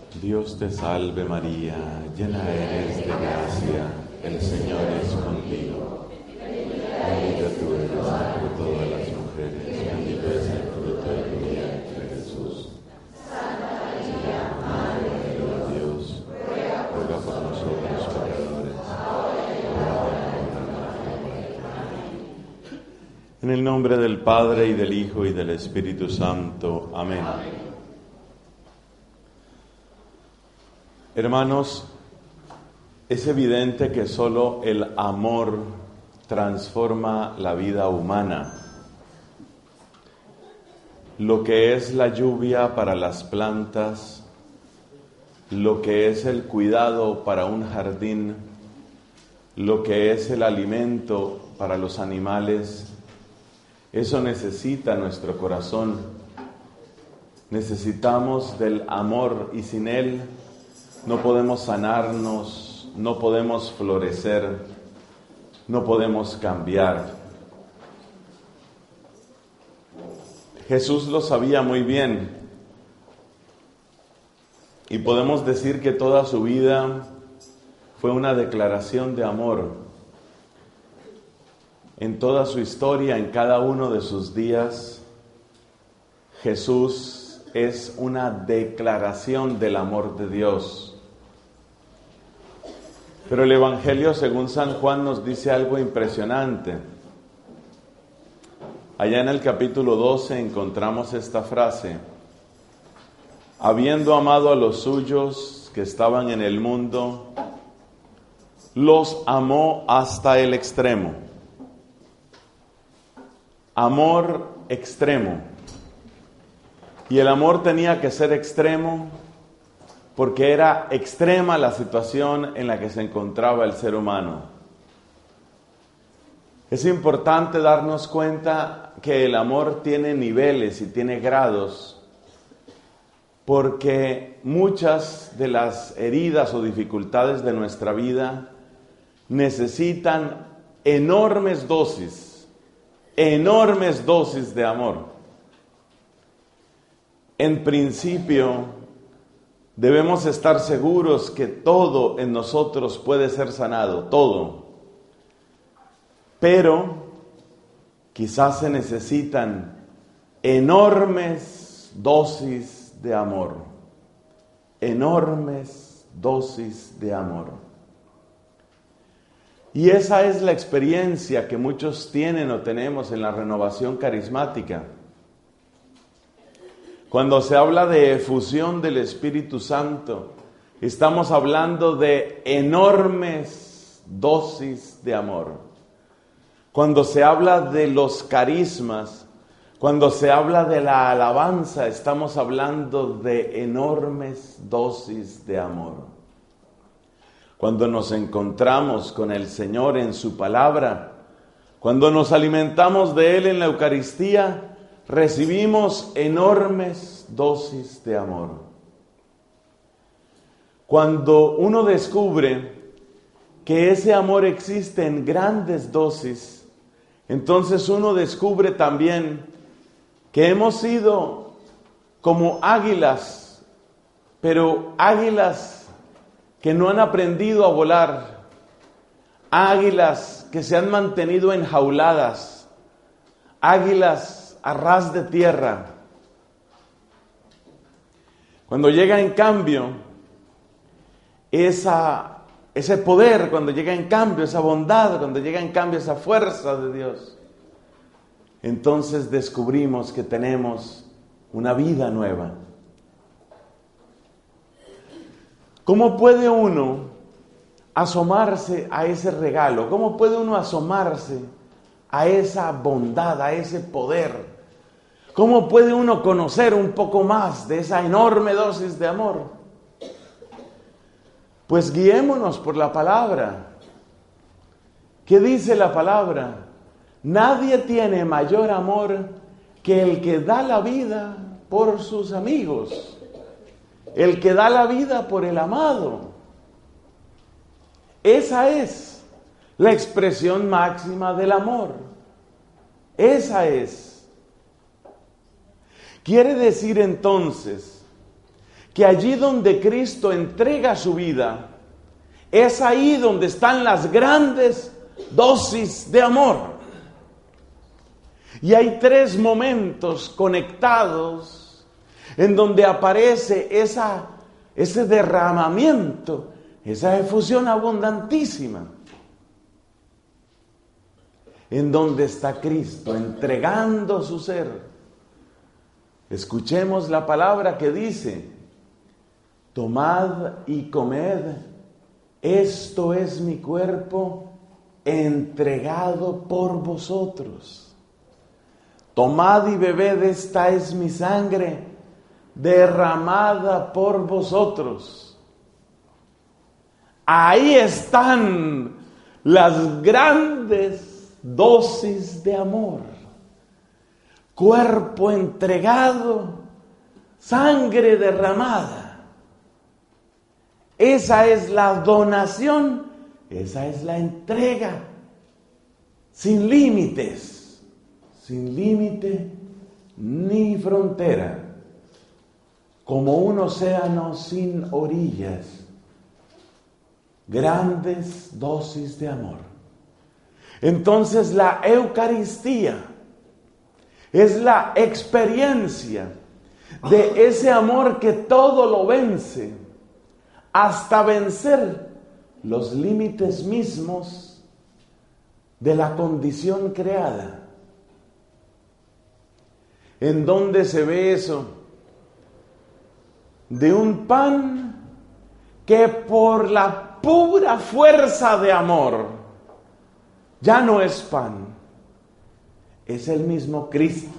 Dios te salve María, llena eres de gracia, el Señor es contigo. Bendita tú eres entre todas las mujeres, bendito es el fruto de tu vientre, Jesús. Santa María, Madre de Dios, ruega por nosotros pecadores, ahora y en la hora de nuestra muerte. Amén. En el nombre del Padre, y del Hijo, y del Espíritu Santo. Amén. Hermanos, es evidente que solo el amor transforma la vida humana. Lo que es la lluvia para las plantas, lo que es el cuidado para un jardín, lo que es el alimento para los animales, eso necesita nuestro corazón. Necesitamos del amor y sin él no podemos sanarnos, no podemos florecer, no podemos cambiar. Jesús lo sabía muy bien y podemos decir que toda su vida fue una declaración de amor. En toda su historia, en cada uno de sus días, Jesús es una declaración del amor de Dios. Pero el Evangelio según San Juan nos dice algo impresionante. Allá en el capítulo 12 encontramos esta frase: habiendo amado a los suyos que estaban en el mundo, los amó hasta el extremo. Amor extremo. Y el amor tenía que ser extremo porque era extrema la situación en la que se encontraba el ser humano. Es importante darnos cuenta que el amor tiene niveles y tiene grados, porque muchas de las heridas o dificultades de nuestra vida necesitan enormes dosis de amor. En principio, debemos estar seguros que todo en nosotros puede ser sanado, todo. Pero quizás se necesitan enormes dosis de amor. Enormes dosis de amor. Y esa es la experiencia que muchos tienen o tenemos en la renovación carismática. Cuando se habla de efusión del Espíritu Santo, estamos hablando de enormes dosis de amor. Cuando se habla de los carismas, cuando se habla de la alabanza, estamos hablando de enormes dosis de amor. Cuando nos encontramos con el Señor en su palabra, cuando nos alimentamos de Él en la Eucaristía, recibimos enormes dosis de amor. Cuando uno descubre que ese amor existe en grandes dosis, entonces uno descubre también que hemos sido como águilas, pero águilas que no han aprendido a volar, águilas que se han mantenido enjauladas, águilas a ras de tierra. Cuando llega en cambio ese poder, cuando llega en cambio esa bondad, cuando llega en cambio esa fuerza de Dios, entonces descubrimos que tenemos una vida nueva. ¿Cómo puede uno asomarse a ese regalo? ¿Cómo puede uno asomarse a esa bondad, a ese poder? ¿Cómo puede uno conocer un poco más de esa enorme dosis de amor? Pues guiémonos por la palabra. ¿Qué dice la palabra? Nadie tiene mayor amor que el que da la vida por sus amigos, el que da la vida por el amado. Esa es la expresión máxima del amor. Esa es. Quiere decir entonces que allí donde Cristo entrega su vida, es ahí donde están las grandes dosis de amor. Y hay 3 momentos conectados en donde aparece ese derramamiento, esa efusión abundantísima, en donde está Cristo entregando su ser. Escuchemos la palabra que dice: tomad y comed, esto es mi cuerpo entregado por vosotros. Tomad y bebed, esta es mi sangre derramada por vosotros. Ahí están las grandes dosis de amor. Cuerpo entregado, sangre derramada. Esa es la donación, esa es la entrega, sin límites. Sin límite ni frontera, como un océano sin orillas, grandes dosis de amor. Entonces la Eucaristía es la experiencia de ese amor que todo lo vence, hasta vencer los límites mismos de la condición creada. ¿En dónde se ve eso? De un pan que por la pura fuerza de amor ya no es pan, es el mismo Cristo.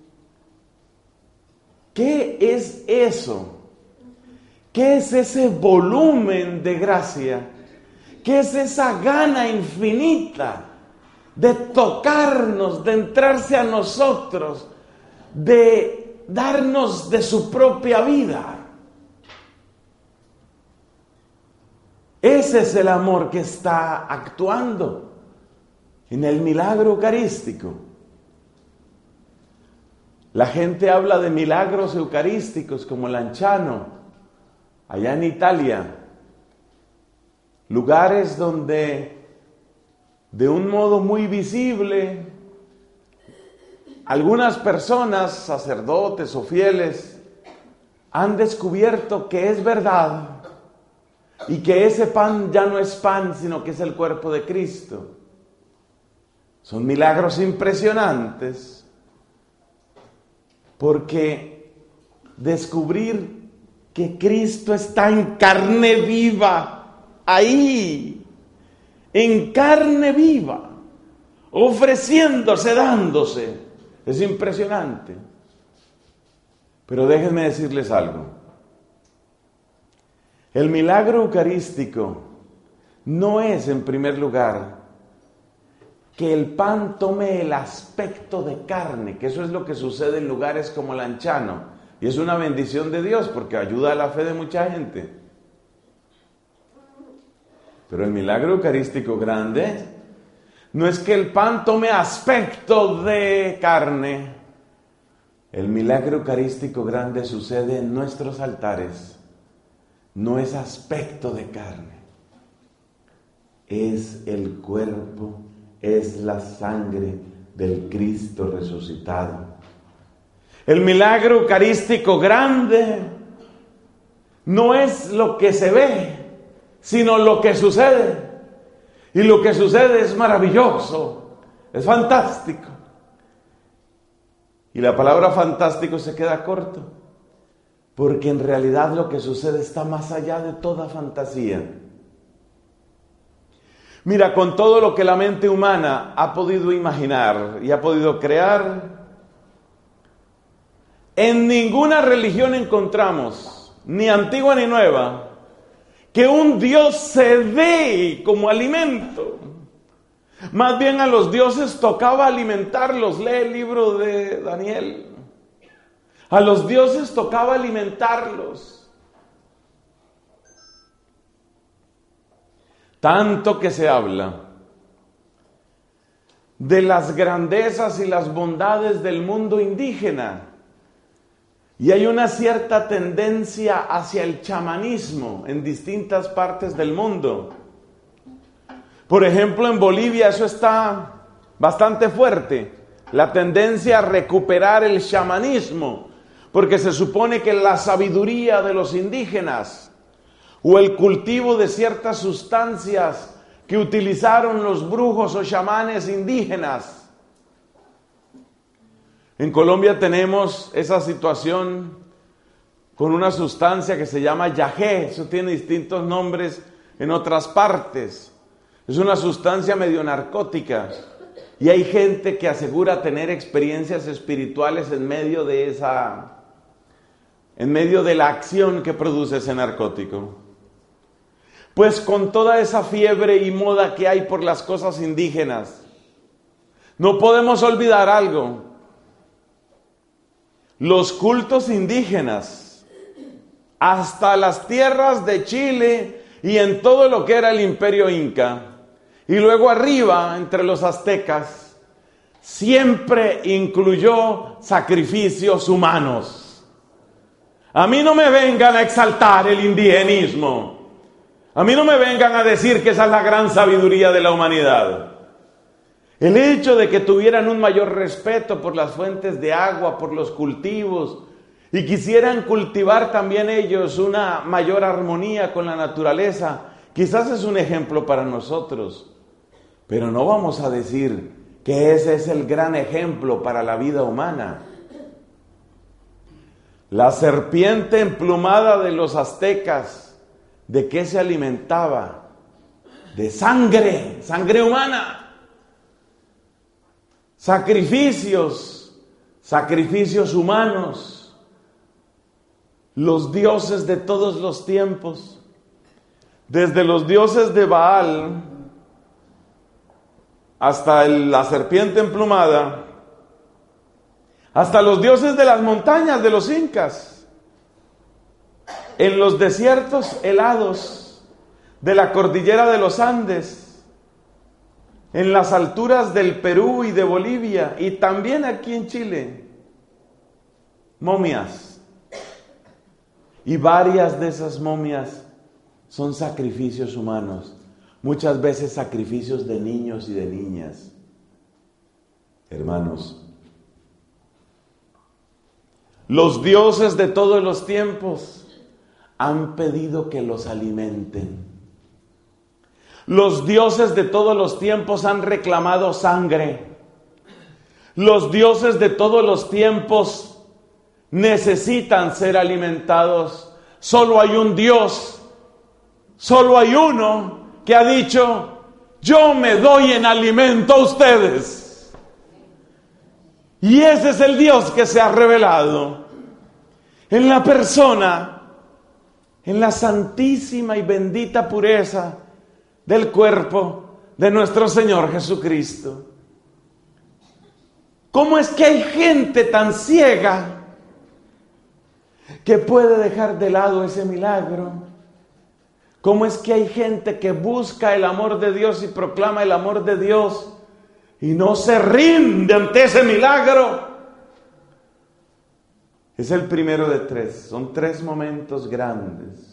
¿Qué es eso? ¿Qué es ese volumen de gracia? ¿Qué es esa gana infinita de tocarnos, de entrarse a nosotros, de darnos de su propia vida? Ese es el amor que está actuando en el milagro eucarístico. La gente habla de milagros eucarísticos como Lanciano, allá en Italia, lugares donde de un modo muy visible algunas personas, sacerdotes o fieles, han descubierto que es verdad y que ese pan ya no es pan, sino que es el cuerpo de Cristo. Son milagros impresionantes, porque descubrir que Cristo está en carne viva, ahí, en carne viva, ofreciéndose, dándose, es impresionante. Pero déjenme decirles algo. El milagro eucarístico no es, en primer lugar, que el pan tome el aspecto de carne, que eso es lo que sucede en lugares como Lanciano, y es una bendición de Dios porque ayuda a la fe de mucha gente. Pero el milagro eucarístico grande no es que el pan tome aspecto de carne. El milagro eucarístico grande sucede en nuestros altares. No es aspecto de carne. Es el cuerpo, es la sangre del Cristo resucitado. El milagro eucarístico grande no es lo que se ve, sino lo que sucede. Y lo que sucede es maravilloso, es fantástico. Y la palabra fantástico se queda corto, porque en realidad lo que sucede está más allá de toda fantasía. Mira, con todo lo que la mente humana ha podido imaginar y ha podido crear, en ninguna religión encontramos, ni antigua ni nueva, que un Dios se dé como alimento. Más bien a los dioses tocaba alimentarlos. Lee el libro de Daniel. A los dioses tocaba alimentarlos. Tanto que se habla de las grandezas y las bondades del mundo indígena. Y hay una cierta tendencia hacia el chamanismo en distintas partes del mundo. Por ejemplo, en Bolivia eso está bastante fuerte. La tendencia a recuperar el chamanismo, porque se supone que la sabiduría de los indígenas o el cultivo de ciertas sustancias que utilizaron los brujos o chamanes indígenas. En Colombia tenemos esa situación con una sustancia que se llama yagé. Eso tiene distintos nombres en otras partes. Es una sustancia medio narcótica. Y hay gente que asegura tener experiencias espirituales en medio de la acción que produce ese narcótico. Pues con toda esa fiebre y moda que hay por las cosas indígenas, no podemos olvidar algo. Los cultos indígenas, hasta las tierras de Chile y en todo lo que era el imperio inca, y luego arriba entre los aztecas, siempre incluyó sacrificios humanos. A mí no me vengan a exaltar el indigenismo. A mí no me vengan a decir que esa es la gran sabiduría de la humanidad. El hecho de que tuvieran un mayor respeto por las fuentes de agua, por los cultivos, y quisieran cultivar también ellos una mayor armonía con la naturaleza, quizás es un ejemplo para nosotros. Pero no vamos a decir que ese es el gran ejemplo para la vida humana. La serpiente emplumada de los aztecas, ¿de qué se alimentaba? De sangre humana. Sacrificios humanos. Los dioses de todos los tiempos, desde los dioses de Baal hasta la serpiente emplumada, hasta los dioses de las montañas de los incas, en los desiertos helados de la cordillera de los Andes, en las alturas del Perú y de Bolivia, y también aquí en Chile, momias. Y varias de esas momias son sacrificios humanos, muchas veces sacrificios de niños y de niñas. Hermanos, los dioses de todos los tiempos han pedido que los alimenten. Los dioses de todos los tiempos han reclamado sangre. Los dioses de todos los tiempos necesitan ser alimentados. Solo hay un Dios, solo hay uno que ha dicho: yo me doy en alimento a ustedes. Y ese es el Dios que se ha revelado en la persona, en la santísima y bendita pureza del cuerpo de nuestro Señor Jesucristo. ¿Cómo es que hay gente tan ciega que puede dejar de lado ese milagro? ¿Cómo es que hay gente que busca el amor de Dios y proclama el amor de Dios y no se rinde ante ese milagro? Es el primero de tres. Son tres momentos grandes.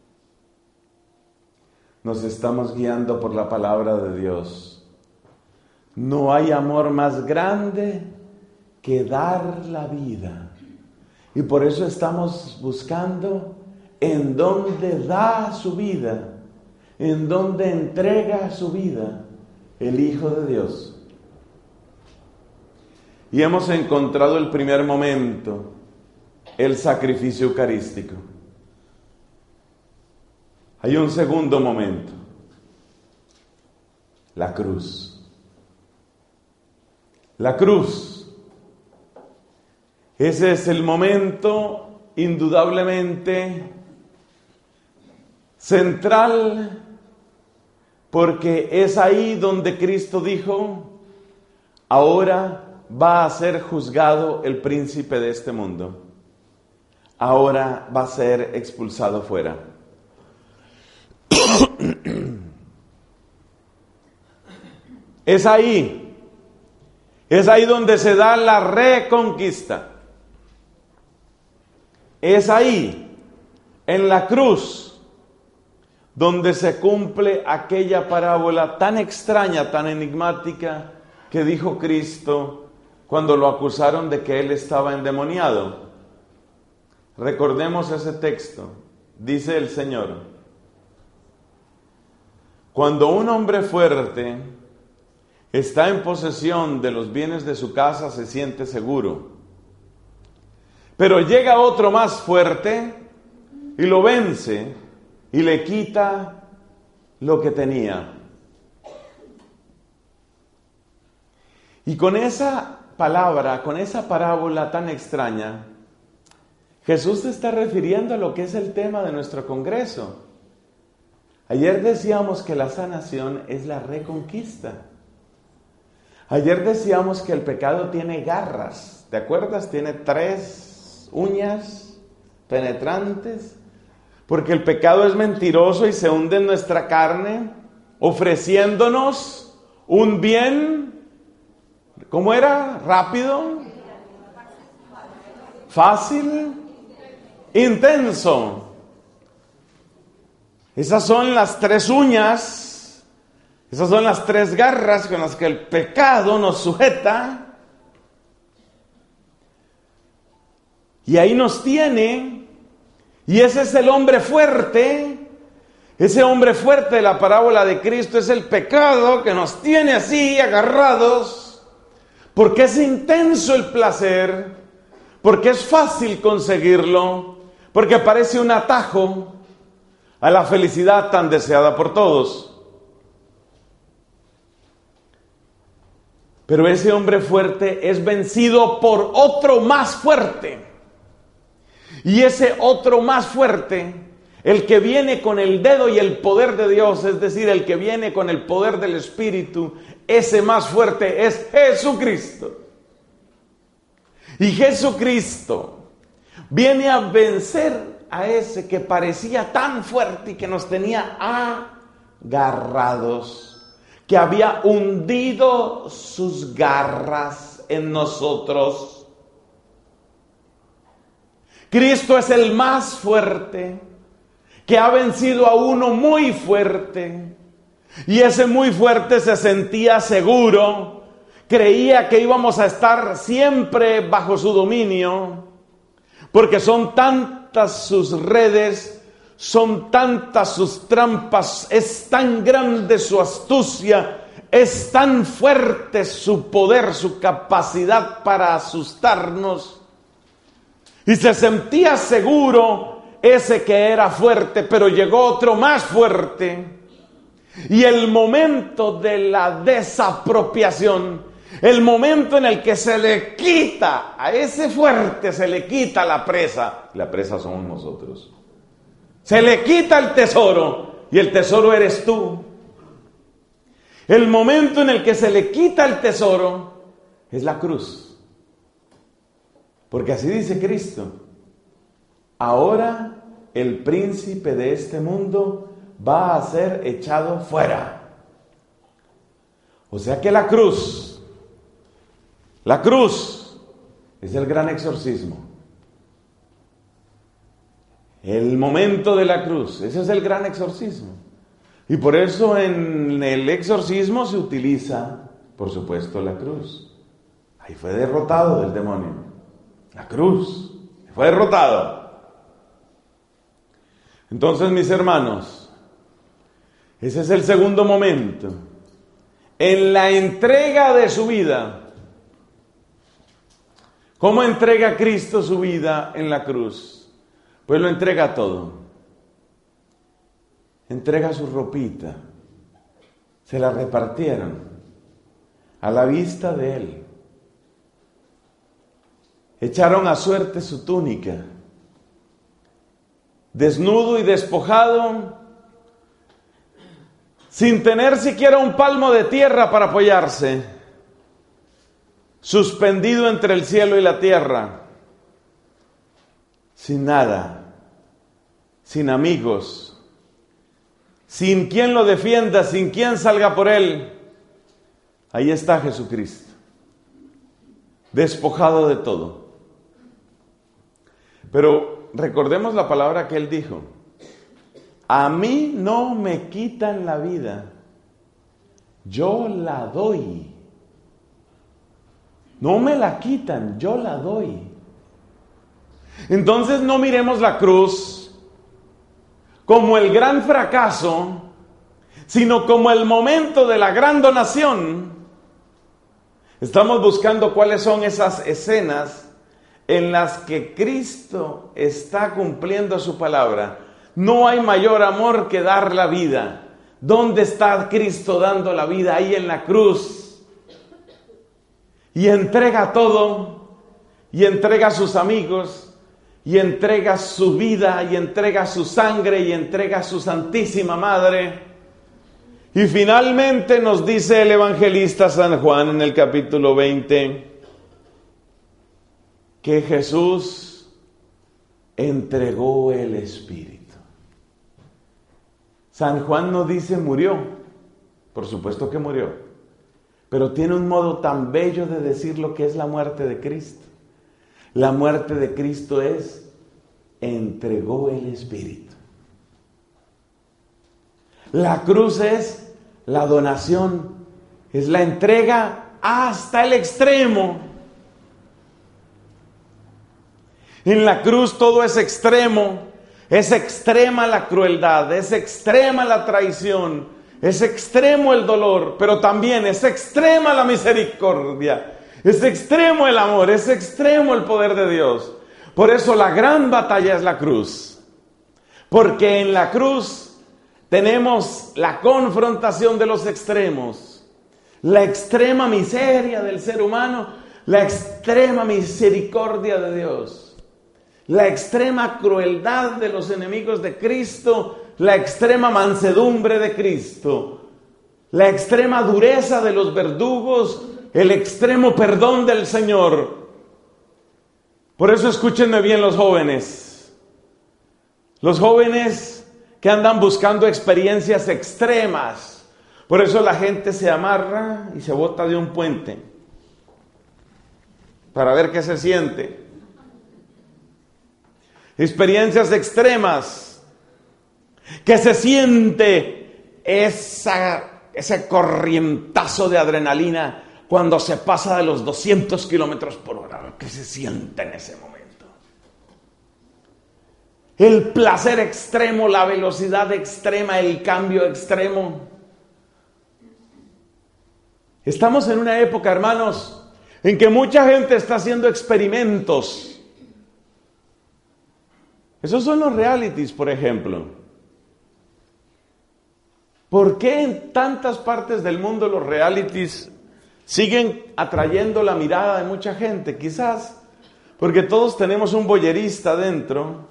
Nos estamos guiando por la palabra de Dios. No hay amor más grande que dar la vida. Y por eso estamos buscando en dónde da su vida, en dónde entrega su vida el Hijo de Dios. Y hemos encontrado el primer momento, el sacrificio eucarístico. Hay un segundo momento, la cruz. La cruz. Ese es el momento indudablemente central, porque es ahí donde Cristo dijo: ahora va a ser juzgado el príncipe de este mundo. Ahora va a ser expulsado fuera. Es ahí donde se da la reconquista. Es ahí, en la cruz, donde se cumple aquella parábola tan extraña, tan enigmática, que dijo Cristo cuando lo acusaron de que él estaba endemoniado. Recordemos ese texto. Dice el Señor: cuando un hombre fuerte está en posesión de los bienes de su casa, se siente seguro. Pero llega otro más fuerte y lo vence y le quita lo que tenía. Y con esa palabra, con esa parábola tan extraña, Jesús se está refiriendo a lo que es el tema de nuestro congreso. Ayer decíamos que la sanación es la reconquista. Ayer decíamos que el pecado tiene garras, ¿te acuerdas? Tiene 3 uñas penetrantes, porque el pecado es mentiroso y se hunde en nuestra carne, ofreciéndonos un bien, ¿cómo era? Rápido, fácil, intenso. Esas son las 3 uñas, esas son las 3 garras con las que el pecado nos sujeta. Y ahí nos tiene, y ese es el hombre fuerte. Ese hombre fuerte de la parábola de Cristo es el pecado que nos tiene así agarrados, porque es intenso el placer, porque es fácil conseguirlo, porque parece un atajo a la felicidad tan deseada por todos. Pero ese hombre fuerte es vencido por otro más fuerte. Y ese otro más fuerte, el que viene con el dedo y el poder de Dios, es decir, el que viene con el poder del Espíritu, ese más fuerte es Jesucristo. Y Jesucristo viene a vencer a ese que parecía tan fuerte y que nos tenía agarrados, que había hundido sus garras en nosotros. Cristo es el más fuerte, que ha vencido a uno muy fuerte, y ese muy fuerte se sentía seguro, creía que íbamos a estar siempre bajo su dominio, porque son tantas sus redes, son tantas sus trampas, es tan grande su astucia, es tan fuerte su poder, su capacidad para asustarnos. Y se sentía seguro ese que era fuerte, pero llegó otro más fuerte. Y el momento de la desapropiación, el momento en el que se le quita a ese fuerte, se le quita la presa. La presa somos nosotros. Se le quita el tesoro y el tesoro eres tú. El momento en el que se le quita el tesoro es la cruz. Porque así dice Cristo: ahora el príncipe de este mundo va a ser echado fuera. O sea que la cruz es el gran exorcismo. El momento de la cruz, ese es el gran exorcismo. Y por eso en el exorcismo se utiliza, por supuesto, la cruz. Ahí fue derrotado el demonio. La cruz fue derrotado. Entonces, mis hermanos, ese es el segundo momento. En la entrega de su vida. ¿Cómo entrega Cristo su vida en la cruz? Pues lo entrega todo. Entrega su ropita. Se la repartieron a la vista de él. Echaron a suerte su túnica. Desnudo y despojado, sin tener siquiera un palmo de tierra para apoyarse, suspendido entre el cielo y la tierra, sin nada, sin amigos, sin quien lo defienda, sin quien salga por él. Ahí está Jesucristo, despojado de todo. Pero recordemos la palabra que él dijo. A mí no me quitan la vida, yo la doy. No me la quitan, yo la doy. Entonces no miremos la cruz como el gran fracaso, sino como el momento de la gran donación. Estamos buscando cuáles son esas escenas en las que Cristo está cumpliendo su palabra. No hay mayor amor que dar la vida. ¿Dónde está Cristo dando la vida? Ahí en la cruz. Y entrega todo, y entrega a sus amigos, y entrega su vida, y entrega su sangre, y entrega a su Santísima Madre. Y finalmente nos dice el evangelista San Juan en el capítulo 20, que Jesús entregó el Espíritu. San Juan no dice murió, por supuesto que murió, pero tiene un modo tan bello de decir lo que es la muerte de Cristo. La muerte de Cristo es, entregó el Espíritu. La cruz es la donación, es la entrega hasta el extremo. En la cruz todo es extremo, es extrema la crueldad, es extrema la traición, es extremo el dolor, pero también es extrema la misericordia, es extremo el amor, es extremo el poder de Dios. Por eso la gran batalla es la cruz, porque en la cruz tenemos la confrontación de los extremos, la extrema miseria del ser humano, la extrema misericordia de Dios, la extrema crueldad de los enemigos de Cristo, la extrema mansedumbre de Cristo, la extrema dureza de los verdugos, el extremo perdón del Señor. Por eso escúchenme bien los jóvenes que andan buscando experiencias extremas. Por eso la gente se amarra y se bota de un puente para ver qué se siente. Experiencias extremas, que se siente ese corrientazo de adrenalina cuando se pasa de los 200 kilómetros por hora. ¿Qué se siente en ese momento? El placer extremo, la velocidad extrema, el cambio extremo. Estamos en una época, hermanos, en que mucha gente está haciendo experimentos. Esos son los realities, por ejemplo. ¿Por qué en tantas partes del mundo los realities siguen atrayendo la mirada de mucha gente? Quizás porque todos tenemos un voyerista dentro,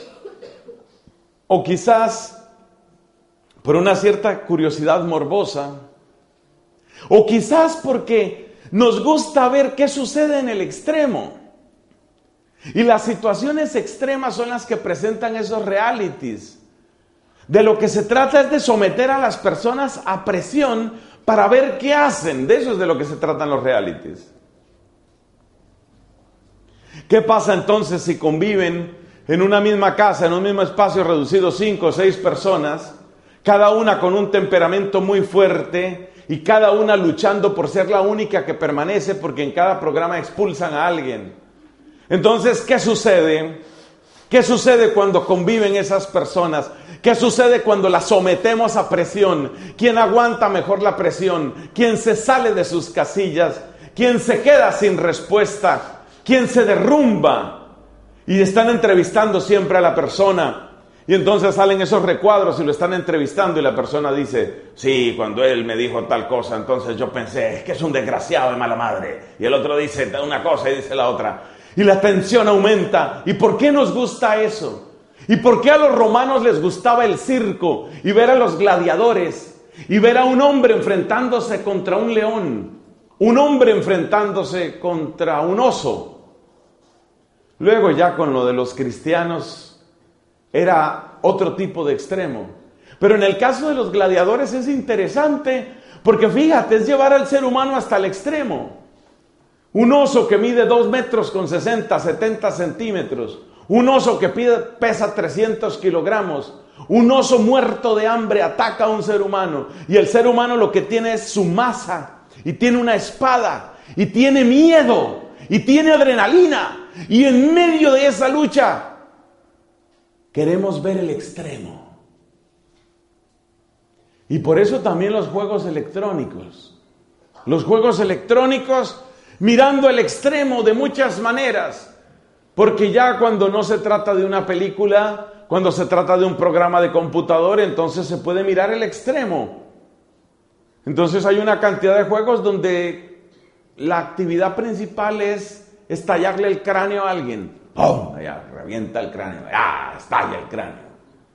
o quizás por una cierta curiosidad morbosa, o quizás porque nos gusta ver qué sucede en el extremo. Y las situaciones extremas son las que presentan esos realities. De lo que se trata es de someter a las personas a presión para ver qué hacen. De eso es de lo que se tratan los realities. ¿Qué pasa entonces si conviven en una misma casa, en un mismo espacio reducido 5 o 6 personas, cada una con un temperamento muy fuerte y cada una luchando por ser la única que permanece porque en cada programa expulsan a alguien? Entonces, ¿qué sucede? ¿Qué sucede cuando conviven esas personas? ¿Qué sucede cuando las sometemos a presión? ¿Quién aguanta mejor la presión? ¿Quién se sale de sus casillas? ¿Quién se queda sin respuesta? ¿Quién se derrumba? Y están entrevistando siempre a la persona. Y entonces salen esos recuadros y lo están entrevistando y la persona dice, sí, cuando él me dijo tal cosa, entonces yo pensé, es que es un desgraciado de mala madre. Y el otro dice una cosa y dice la otra. Y la tensión aumenta. ¿Y por qué nos gusta eso? ¿Y por qué a los romanos les gustaba el circo y ver a los gladiadores y ver a un hombre enfrentándose contra un león, un hombre enfrentándose contra un oso? Luego ya con lo de los cristianos era otro tipo de extremo. Pero en el caso de los gladiadores es interesante porque fíjate, es llevar al ser humano hasta el extremo. Un oso que mide 2 metros con 60, 70 centímetros. Un oso que pesa 300 kilogramos. Un oso muerto de hambre ataca a un ser humano. Y el ser humano lo que tiene es su masa. Y tiene una espada. Y tiene miedo. Y tiene adrenalina. Y en medio de esa lucha queremos ver el extremo. Y por eso también los juegos electrónicos. Los juegos electrónicos mirando el extremo de muchas maneras. Porque ya cuando no se trata de una película, cuando se trata de un programa de computador, entonces se puede mirar el extremo. Entonces hay una cantidad de juegos donde la actividad principal es estallarle el cráneo a alguien. ¡Pum! Allá, revienta el cráneo. ¡Ah! Estalla el cráneo.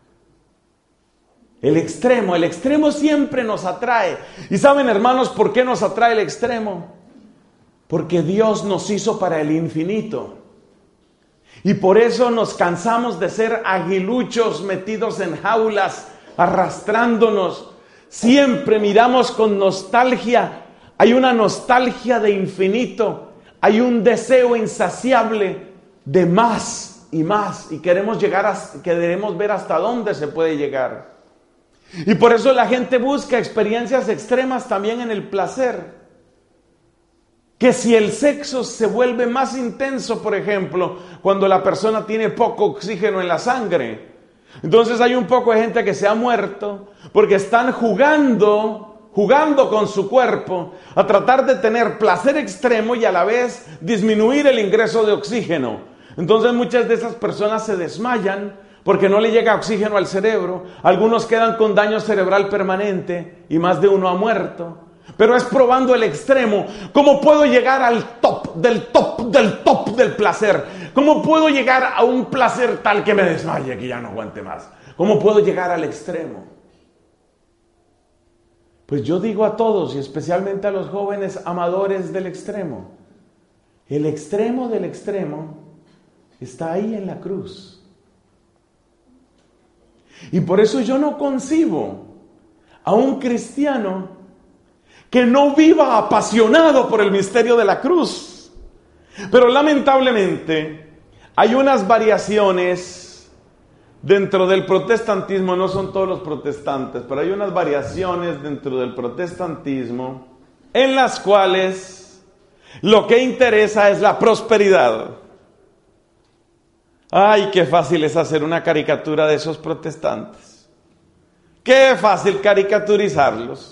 El extremo siempre nos atrae. ¿Y saben, hermanos, por qué nos atrae el extremo? Porque Dios nos hizo para el infinito. Y por eso nos cansamos de ser aguiluchos metidos en jaulas, arrastrándonos. Siempre miramos con nostalgia. Hay una nostalgia de infinito. Hay un deseo insaciable de más y más. Y queremos ver hasta dónde se puede llegar. Y por eso la gente busca experiencias extremas también en el placer. Que si el sexo se vuelve más intenso, por ejemplo, cuando la persona tiene poco oxígeno en la sangre. Entonces hay un poco de gente que se ha muerto porque están jugando con su cuerpo a tratar de tener placer extremo y a la vez disminuir el ingreso de oxígeno. Entonces muchas de esas personas se desmayan porque no le llega oxígeno al cerebro. Algunos quedan con daño cerebral permanente y más de uno ha muerto. Pero es probando el extremo. ¿Cómo puedo llegar al top del placer? ¿Cómo puedo llegar a un placer tal que me desmaye, que ya no aguante más? ¿Cómo puedo llegar al extremo? Pues yo digo a todos, y especialmente a los jóvenes amadores del extremo, el extremo del extremo está ahí en la cruz. Y por eso yo no concibo a un cristiano que no viva apasionado por el misterio de la cruz. Pero lamentablemente hay unas variaciones dentro del protestantismo, no son todos los protestantes, pero hay unas variaciones dentro del protestantismo en las cuales lo que interesa es la prosperidad. Ay, qué fácil es hacer una caricatura de esos protestantes. Qué fácil caricaturizarlos.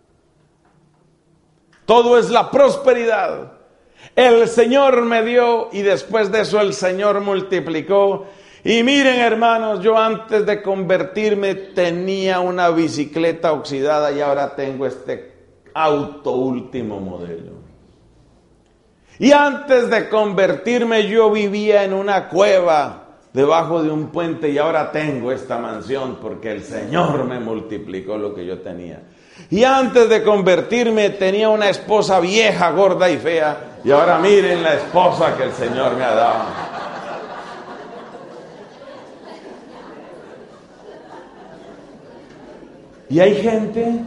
Todo es la prosperidad. El Señor me dio y después de eso el Señor multiplicó. Y miren, hermanos, yo antes de convertirme tenía una bicicleta oxidada y ahora tengo este auto último modelo. Y antes de convertirme yo vivía en una cueva debajo de un puente y ahora tengo esta mansión porque el Señor me multiplicó lo que yo tenía. Y antes de convertirme tenía una esposa vieja, gorda y fea. Y ahora miren la esposa que el Señor me ha dado. Y hay gente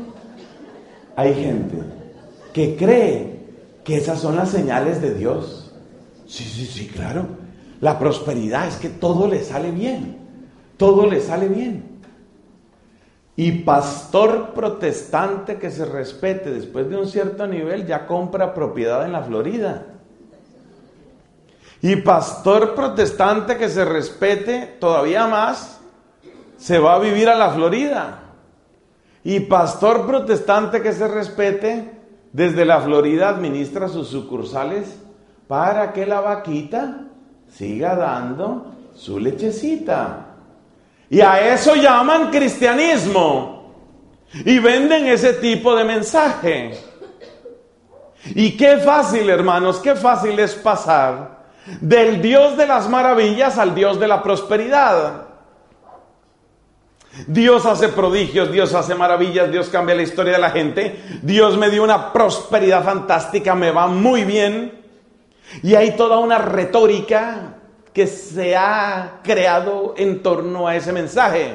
que cree que esas son las señales de Dios. Sí, claro. La prosperidad es que todo le sale bien. Todo le sale bien. Y pastor protestante que se respete después de un cierto nivel ya compra propiedad en la Florida. Y pastor protestante que se respete todavía más se va a vivir a la Florida. Y pastor protestante que se respete desde la Florida administra sus sucursales para que la vaquita siga dando su lechecita. Y a eso llaman cristianismo. Y venden ese tipo de mensaje. Y qué fácil, hermanos, qué fácil es pasar del Dios de las maravillas al Dios de la prosperidad. Dios hace prodigios, Dios hace maravillas, Dios cambia la historia de la gente. Dios me dio una prosperidad fantástica, me va muy bien. Y hay toda una retórica que se ha creado en torno a ese mensaje.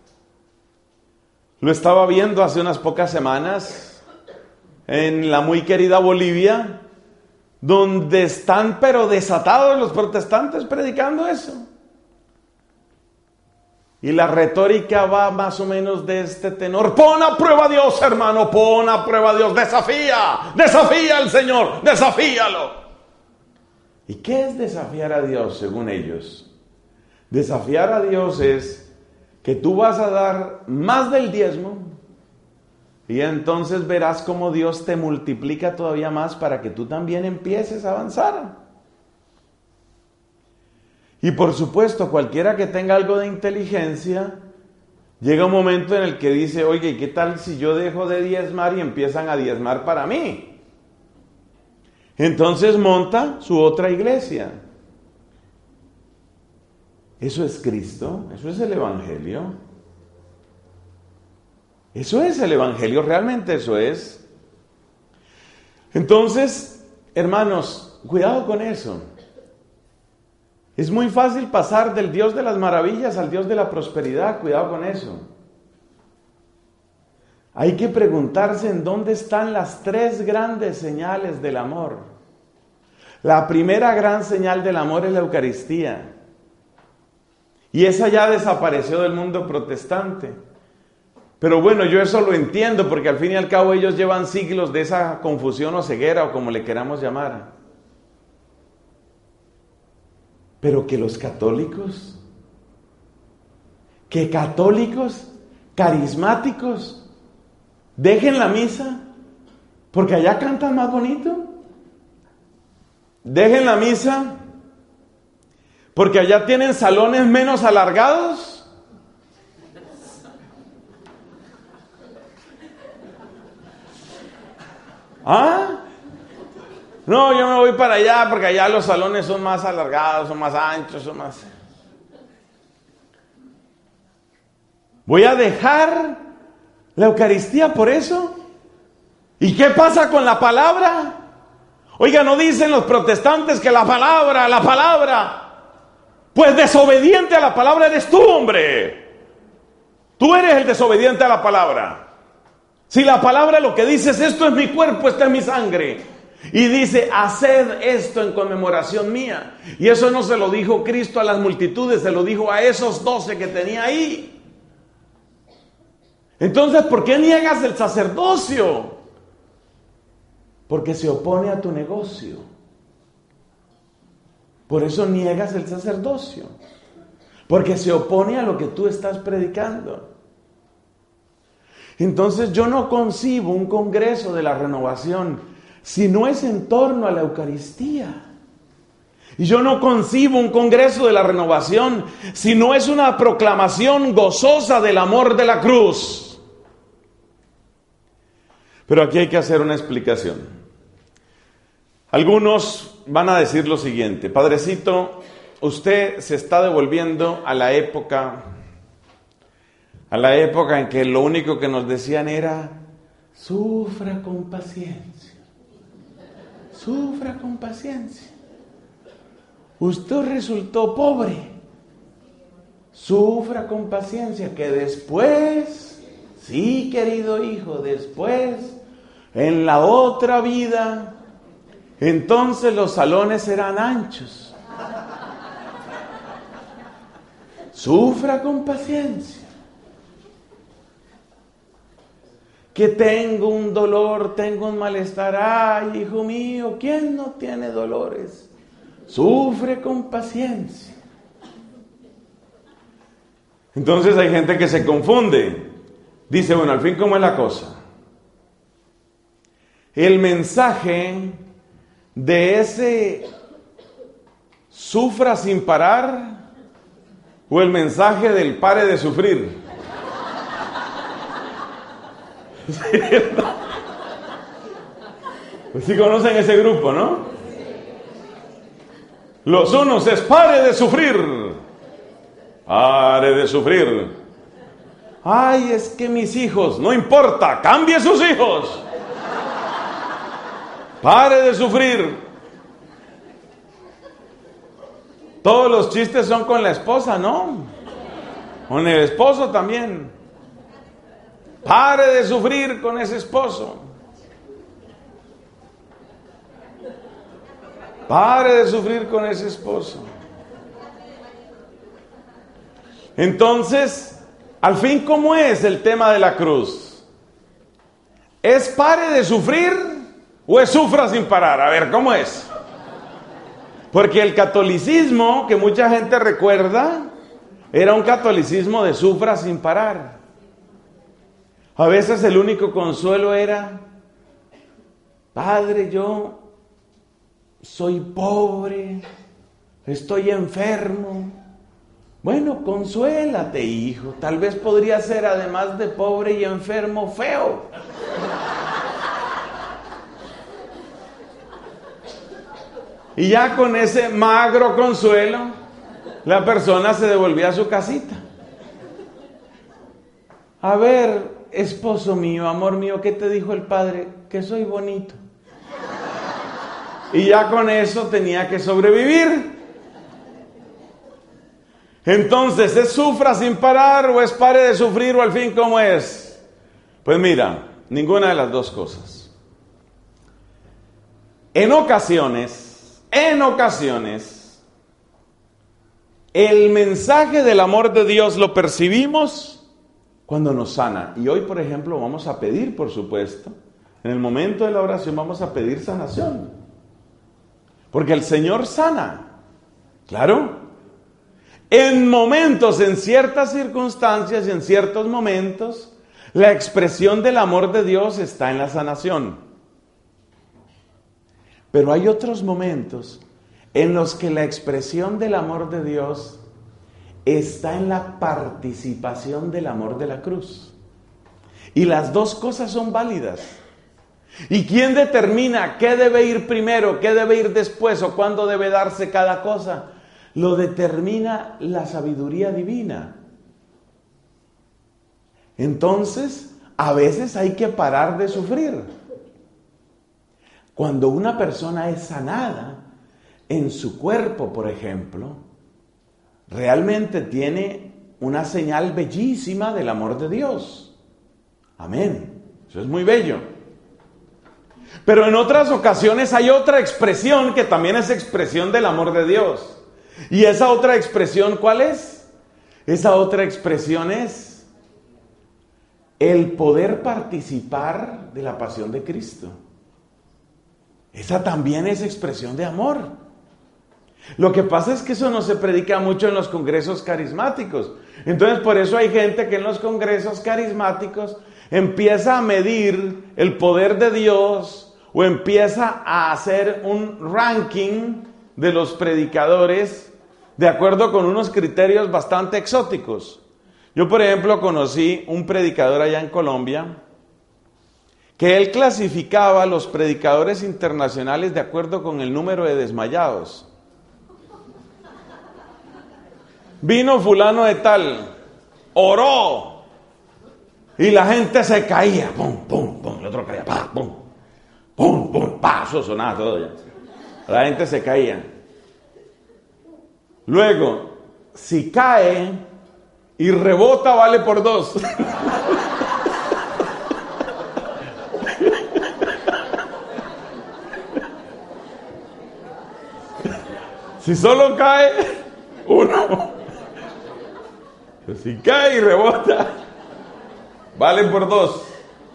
Lo estaba viendo hace unas pocas semanas en la muy querida Bolivia, donde están pero desatados los protestantes predicando eso. Y la retórica va más o menos de este tenor: pon a prueba a Dios, hermano, pon a prueba a Dios, desafía al Señor, desafíalo. ¿Y qué es desafiar a Dios según ellos? Desafiar a Dios es que tú vas a dar más del diezmo y entonces verás cómo Dios te multiplica todavía más para que tú también empieces a avanzar. Y por supuesto, cualquiera que tenga algo de inteligencia, llega un momento en el que dice: oye, ¿y qué tal si yo dejo de diezmar y empiezan a diezmar para mí? Entonces monta su otra iglesia. Eso es Cristo, eso es el Evangelio. Eso es el Evangelio, realmente eso es. Entonces, hermanos, cuidado con eso. Es muy fácil pasar del Dios de las maravillas al Dios de la prosperidad, cuidado con eso. Hay que preguntarse en dónde están las tres grandes señales del amor. La primera gran señal del amor es la Eucaristía. Y esa ya desapareció del mundo protestante. Pero bueno, yo eso lo entiendo, porque al fin y al cabo ellos llevan siglos de esa confusión o ceguera, o como le queramos llamar. Pero que los católicos, carismáticos, dejen la misa, porque allá cantan más bonito. Dejen la misa, porque allá tienen salones menos alargados. ¿Ah? No, yo me voy para allá porque allá los salones son más alargados, son más anchos, son más... ¿Voy a dejar la Eucaristía por eso? ¿Y qué pasa con la palabra? Oiga, ¿no dicen los protestantes que la palabra? Pues desobediente a la palabra eres tú, hombre. Tú eres el desobediente a la palabra. Si la palabra lo que dice es: esto es mi cuerpo, esta es mi sangre. Y dice: haced esto en conmemoración mía. Y eso no se lo dijo Cristo a las multitudes, se lo dijo a esos 12 que tenía ahí. Entonces, ¿por qué niegas el sacerdocio? Porque se opone a tu negocio. Por eso niegas el sacerdocio. Porque se opone a lo que tú estás predicando. Entonces yo no concibo un congreso de la renovación si no es en torno a la Eucaristía. Y yo no concibo un congreso de la renovación si no es una proclamación gozosa del amor de la cruz. Pero aquí hay que hacer una explicación. Algunos van a decir lo siguiente: padrecito, usted se está devolviendo a la época en que lo único que nos decían era: sufra con paciencia. Sufra con paciencia. Usted resultó pobre. Sufra con paciencia, que después, sí, querido hijo, después, en la otra vida, entonces los salones serán anchos. Sufra con paciencia. Que tengo un dolor, tengo un malestar. Ay, hijo mío, ¿quién no tiene dolores? Sufre con paciencia. Entonces hay gente que se confunde. Dice: bueno, al fin, ¿cómo es la cosa? El mensaje de ese sufra sin parar, o el mensaje del pare de sufrir. Pues sí conocen ese grupo, ¿no? Los unos es: pare de sufrir. Pare de sufrir. Ay, es que mis hijos, no importa, cambie sus hijos. Pare de sufrir. Todos los chistes son con la esposa, ¿no? Con el esposo también. Pare de sufrir con ese esposo. Pare de sufrir con ese esposo. Entonces, al fin, ¿cómo es el tema de la cruz? ¿Es pare de sufrir o es sufra sin parar? A ver, ¿cómo es? Porque el catolicismo, que mucha gente recuerda, era un catolicismo de sufra sin parar. A veces el único consuelo era: Padre, yo soy pobre, estoy enfermo. Bueno, consuélate, hijo. Tal vez podría ser, además de pobre y enfermo, feo. Y ya con ese magro consuelo, la persona se devolvía a su casita. A ver, esposo mío, amor mío, ¿qué te dijo el padre? Que soy bonito. Y ya con eso tenía que sobrevivir. Entonces, ¿es sufra sin parar o es pare de sufrir o al fin cómo es? Pues mira, ninguna de las dos cosas. En ocasiones, el mensaje del amor de Dios lo percibimos cuando nos sana. Y hoy, por ejemplo, vamos a pedir, por supuesto, en el momento de la oración vamos a pedir sanación. Porque el Señor sana, claro. En momentos, en ciertas circunstancias y en ciertos momentos, la expresión del amor de Dios está en la sanación. Pero hay otros momentos en los que la expresión del amor de Dios está en la participación del amor de la cruz. Y las dos cosas son válidas. ¿Y quién determina qué debe ir primero, qué debe ir después o cuándo debe darse cada cosa? Lo determina la sabiduría divina. Entonces, a veces hay que parar de sufrir. Cuando una persona es sanada en su cuerpo, por ejemplo, realmente tiene una señal bellísima del amor de Dios. Amén. Eso es muy bello. Pero en otras ocasiones hay otra expresión que también es expresión del amor de Dios. ¿Y esa otra expresión cuál es? Esa otra expresión es el poder participar de la pasión de Cristo. Esa también es expresión de amor. Lo que pasa es que eso no se predica mucho en los congresos carismáticos. Entonces por eso hay gente que en los congresos carismáticos empieza a medir el poder de Dios o empieza a hacer un ranking de los predicadores de acuerdo con unos criterios bastante exóticos. Yo, por ejemplo, conocí un predicador allá en Colombia que él clasificaba a los predicadores internacionales de acuerdo con el número de desmayados. Vino fulano de tal, oró, y la gente se caía, pum, pum, pum, el otro caía, pa, pum, pum, pum, pa, eso sonaba todo ya. La gente se caía. Luego, si cae y rebota, vale por 2. Si solo cae, 1. Si cae y rebota, vale por 2.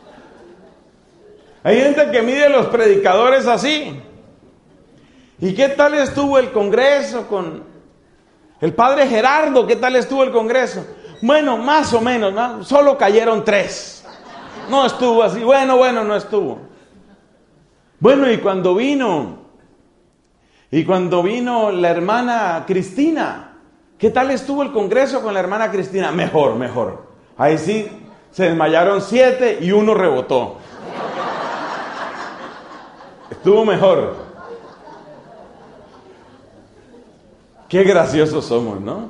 Hay gente que mide los predicadores así. ¿Y qué tal estuvo el congreso con el padre Gerardo? ¿Qué tal estuvo el congreso? Bueno, más o menos, ¿no? Solo cayeron 3. No estuvo así. Bueno, no estuvo. Bueno, y cuando vino la hermana Cristina, ¿qué tal estuvo el congreso con la hermana Cristina? Mejor. Ahí sí, se desmayaron 7 y 1 rebotó. Estuvo mejor. Qué graciosos somos, ¿no?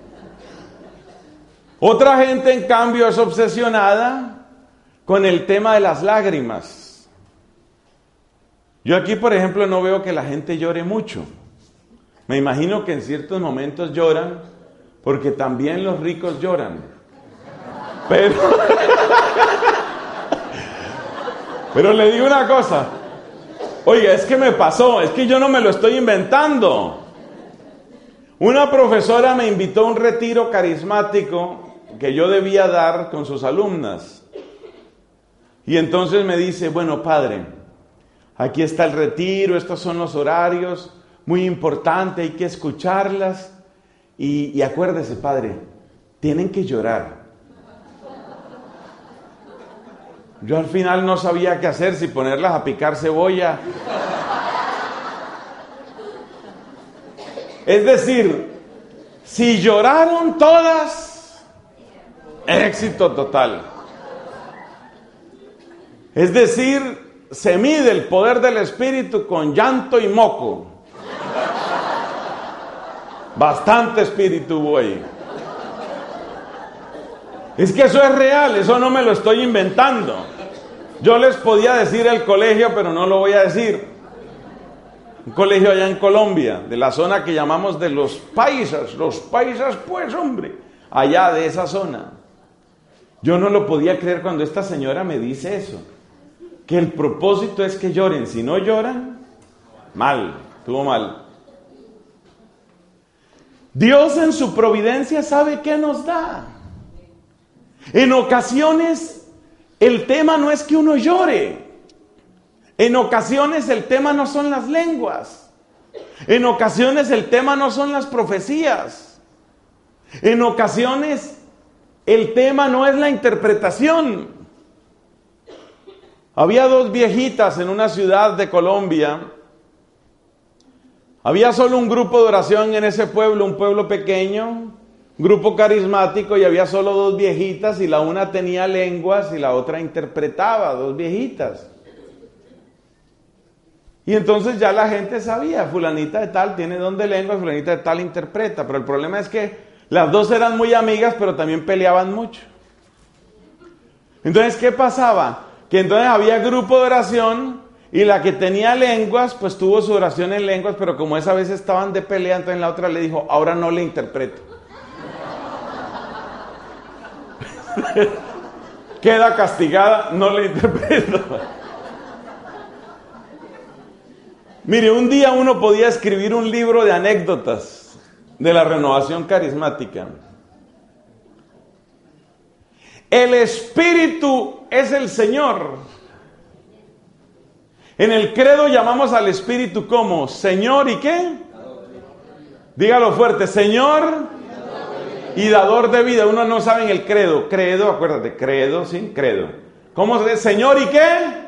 Otra gente, en cambio, es obsesionada con el tema de las lágrimas. Yo aquí, por ejemplo, no veo que la gente llore mucho. Me imagino que en ciertos momentos lloran, porque también los ricos lloran. Pero le digo una cosa. Oiga, es que me pasó, es que yo no me lo estoy inventando. Una profesora me invitó a un retiro carismático que yo debía dar con sus alumnas. Y entonces me dice, bueno, padre, aquí está el retiro, estos son los horarios, muy importante, hay que escucharlas. Y acuérdese, padre, tienen que llorar. Yo al final no sabía qué hacer, si ponerlas a picar cebolla. Es decir, si lloraron todas, éxito total. Es decir, se mide el poder del Espíritu con llanto y moco. Bastante espíritu hubo ahí. Es que eso es real, eso no me lo estoy inventando. Yo les podía decir el colegio, pero no lo voy a decir. Un colegio allá en Colombia, de la zona que llamamos de los paisas pues hombre, allá de esa zona. Yo no lo podía creer cuando esta señora me dice eso, que el propósito es que lloren, si no lloran, mal, estuvo mal. Dios en su providencia sabe qué nos da. En ocasiones el tema no es que uno llore. En ocasiones el tema no son las lenguas. En ocasiones el tema no son las profecías. En ocasiones el tema no es la interpretación. Había dos viejitas en una ciudad de Colombia. Había solo un grupo de oración en ese pueblo, un pueblo pequeño, grupo carismático, y había solo dos viejitas, y la una tenía lenguas y la otra interpretaba, dos viejitas. Y entonces ya la gente sabía, fulanita de tal tiene don de lenguas, fulanita de tal interpreta, pero el problema es que las dos eran muy amigas, pero también peleaban mucho. Entonces, ¿qué pasaba? Que entonces había grupo de oración, y la que tenía lenguas, pues tuvo su oración en lenguas, pero como esa vez estaban de pelea, entonces la otra le dijo, ahora no le interpreto. Queda castigada, no le interpreto. Mire, un día uno podía escribir un libro de anécdotas de la renovación carismática. El Espíritu es el Señor. En el credo llamamos al Espíritu como Señor y ¿qué? Dígalo fuerte, Señor y dador de vida. Uno no sabe en el credo. Credo, acuérdate, credo, ¿sí? Credo. ¿Cómo se dice? Señor y ¿qué?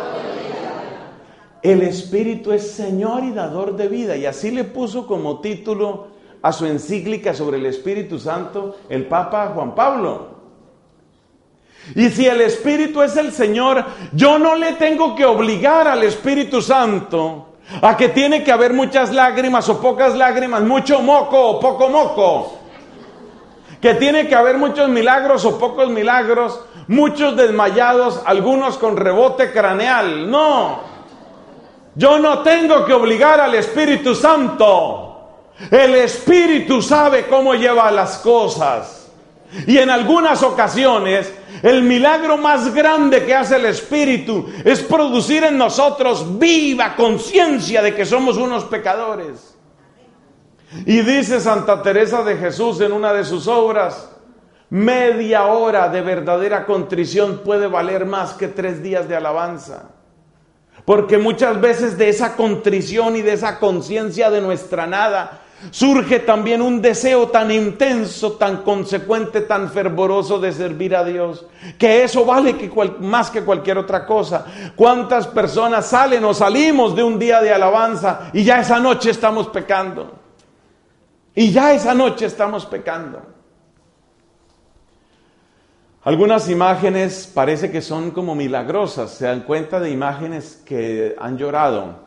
El Espíritu es Señor y dador de vida. Y así le puso como título a su encíclica sobre el Espíritu Santo el Papa Juan Pablo. Y si el Espíritu es el Señor, yo no le tengo que obligar al Espíritu Santo a que tiene que haber muchas lágrimas o pocas lágrimas, mucho moco o poco moco, que tiene que haber muchos milagros o pocos milagros, muchos desmayados, algunos con rebote craneal. No, yo no tengo que obligar al Espíritu Santo. El Espíritu sabe cómo lleva las cosas. Y en algunas ocasiones, el milagro más grande que hace el Espíritu es producir en nosotros viva conciencia de que somos unos pecadores. Y dice Santa Teresa de Jesús en una de sus obras, media hora de verdadera contrición puede valer más que 3 días de alabanza. Porque muchas veces de esa contrición y de esa conciencia de nuestra nada surge también un deseo tan intenso, tan consecuente, tan fervoroso de servir a Dios, que eso vale más que cualquier otra cosa. ¿Cuántas personas salen o salimos de un día de alabanza y ya esa noche estamos pecando? Y ya esa noche estamos pecando. Algunas imágenes parece que son como milagrosas, se dan cuenta de imágenes que han llorado.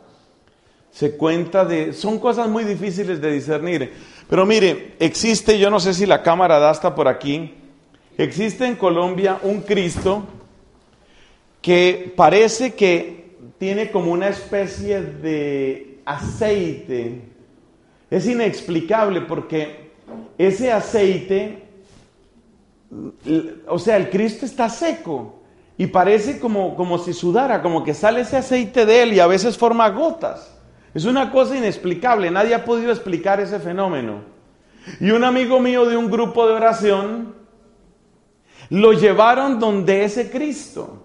Son cosas muy difíciles de discernir. Pero mire, existe, yo no sé si la cámara da hasta por aquí, existe en Colombia un Cristo que parece que tiene como una especie de aceite. Es inexplicable porque ese aceite, o sea, el Cristo está seco y parece como si sudara, como que sale ese aceite de él y a veces forma gotas. Es una cosa inexplicable, nadie ha podido explicar ese fenómeno. Y un amigo mío de un grupo de oración lo llevaron donde ese Cristo.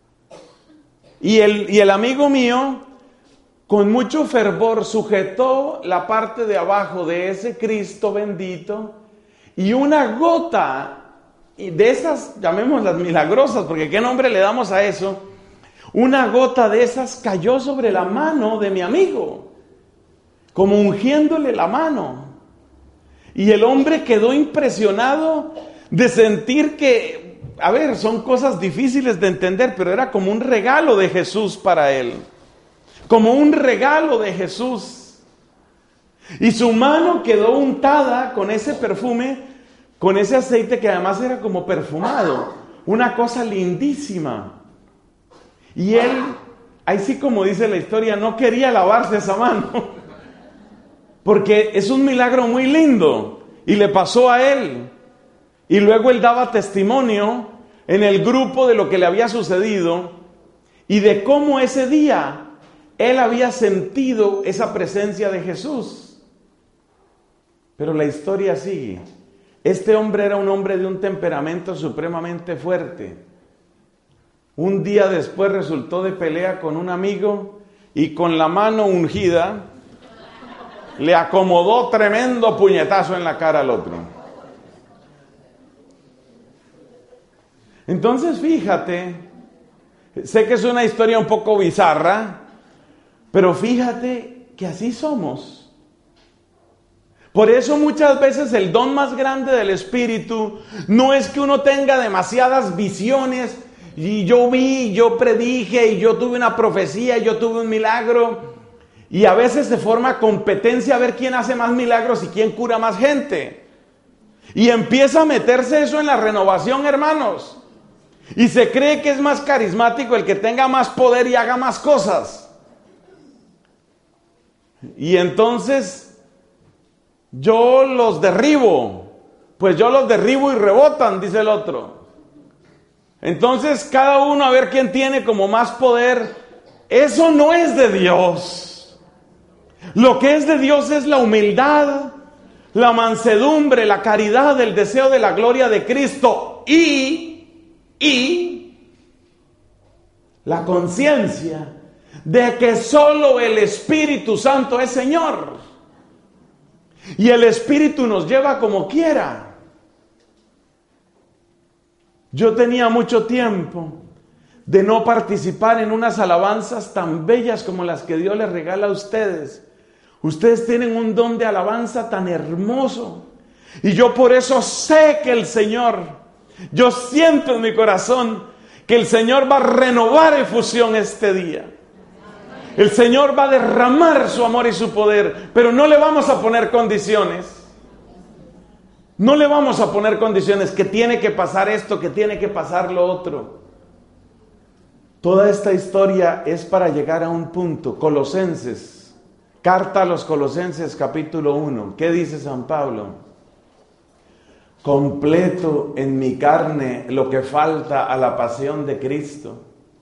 Y el amigo mío, con mucho fervor, sujetó la parte de abajo de ese Cristo bendito, y una gota de esas, llamémoslas milagrosas, porque ¿qué nombre le damos a eso? Una gota de esas cayó sobre la mano de mi amigo, como ungiéndole la mano. Y el hombre quedó impresionado de sentir que, a ver, son cosas difíciles de entender, pero era como un regalo de Jesús para él. Como un regalo de Jesús. Y su mano quedó untada con ese perfume, con ese aceite que además era como perfumado. Una cosa lindísima. Y él, ahí sí como dice la historia, no quería lavarse esa mano. Porque es un milagro muy lindo. Y le pasó a él. Y luego él daba testimonio en el grupo de lo que le había sucedido. Y de cómo ese día él había sentido esa presencia de Jesús. Pero la historia sigue. Este hombre era un hombre de un temperamento supremamente fuerte. Un día después resultó de pelea con un amigo y con la mano ungida le acomodó tremendo puñetazo en la cara al otro. Entonces fíjate, sé que es una historia un poco bizarra, pero fíjate que así somos. Por eso muchas veces el don más grande del Espíritu no es que uno tenga demasiadas visiones y yo vi, yo predije y yo tuve una profecía, y yo tuve un milagro. Y a veces se forma competencia a ver quién hace más milagros y quién cura más gente. Y empieza a meterse eso en la renovación, hermanos. Y se cree que es más carismático el que tenga más poder y haga más cosas. Y entonces yo los derribo. Pues yo los derribo y rebotan, dice el otro. Entonces cada uno a ver quién tiene como más poder. Eso no es de Dios. Lo que es de Dios es la humildad, la mansedumbre, la caridad, el deseo de la gloria de Cristo y la conciencia de que solo el Espíritu Santo es Señor. Y el Espíritu nos lleva como quiera. Yo tenía mucho tiempo de no participar en unas alabanzas tan bellas como las que Dios les regala a ustedes. Ustedes tienen un don de alabanza tan hermoso. Y yo por eso sé que el Señor, yo siento en mi corazón que el Señor va a renovar efusión este día. El Señor va a derramar su amor y su poder, pero no le vamos a poner condiciones. No le vamos a poner condiciones, que tiene que pasar esto, que tiene que pasar lo otro. Toda esta historia es para llegar a un punto. Colosenses. Carta a los Colosenses capítulo 1. ¿Qué dice San Pablo? Completo en mi carne lo que falta a la pasión de Cristo.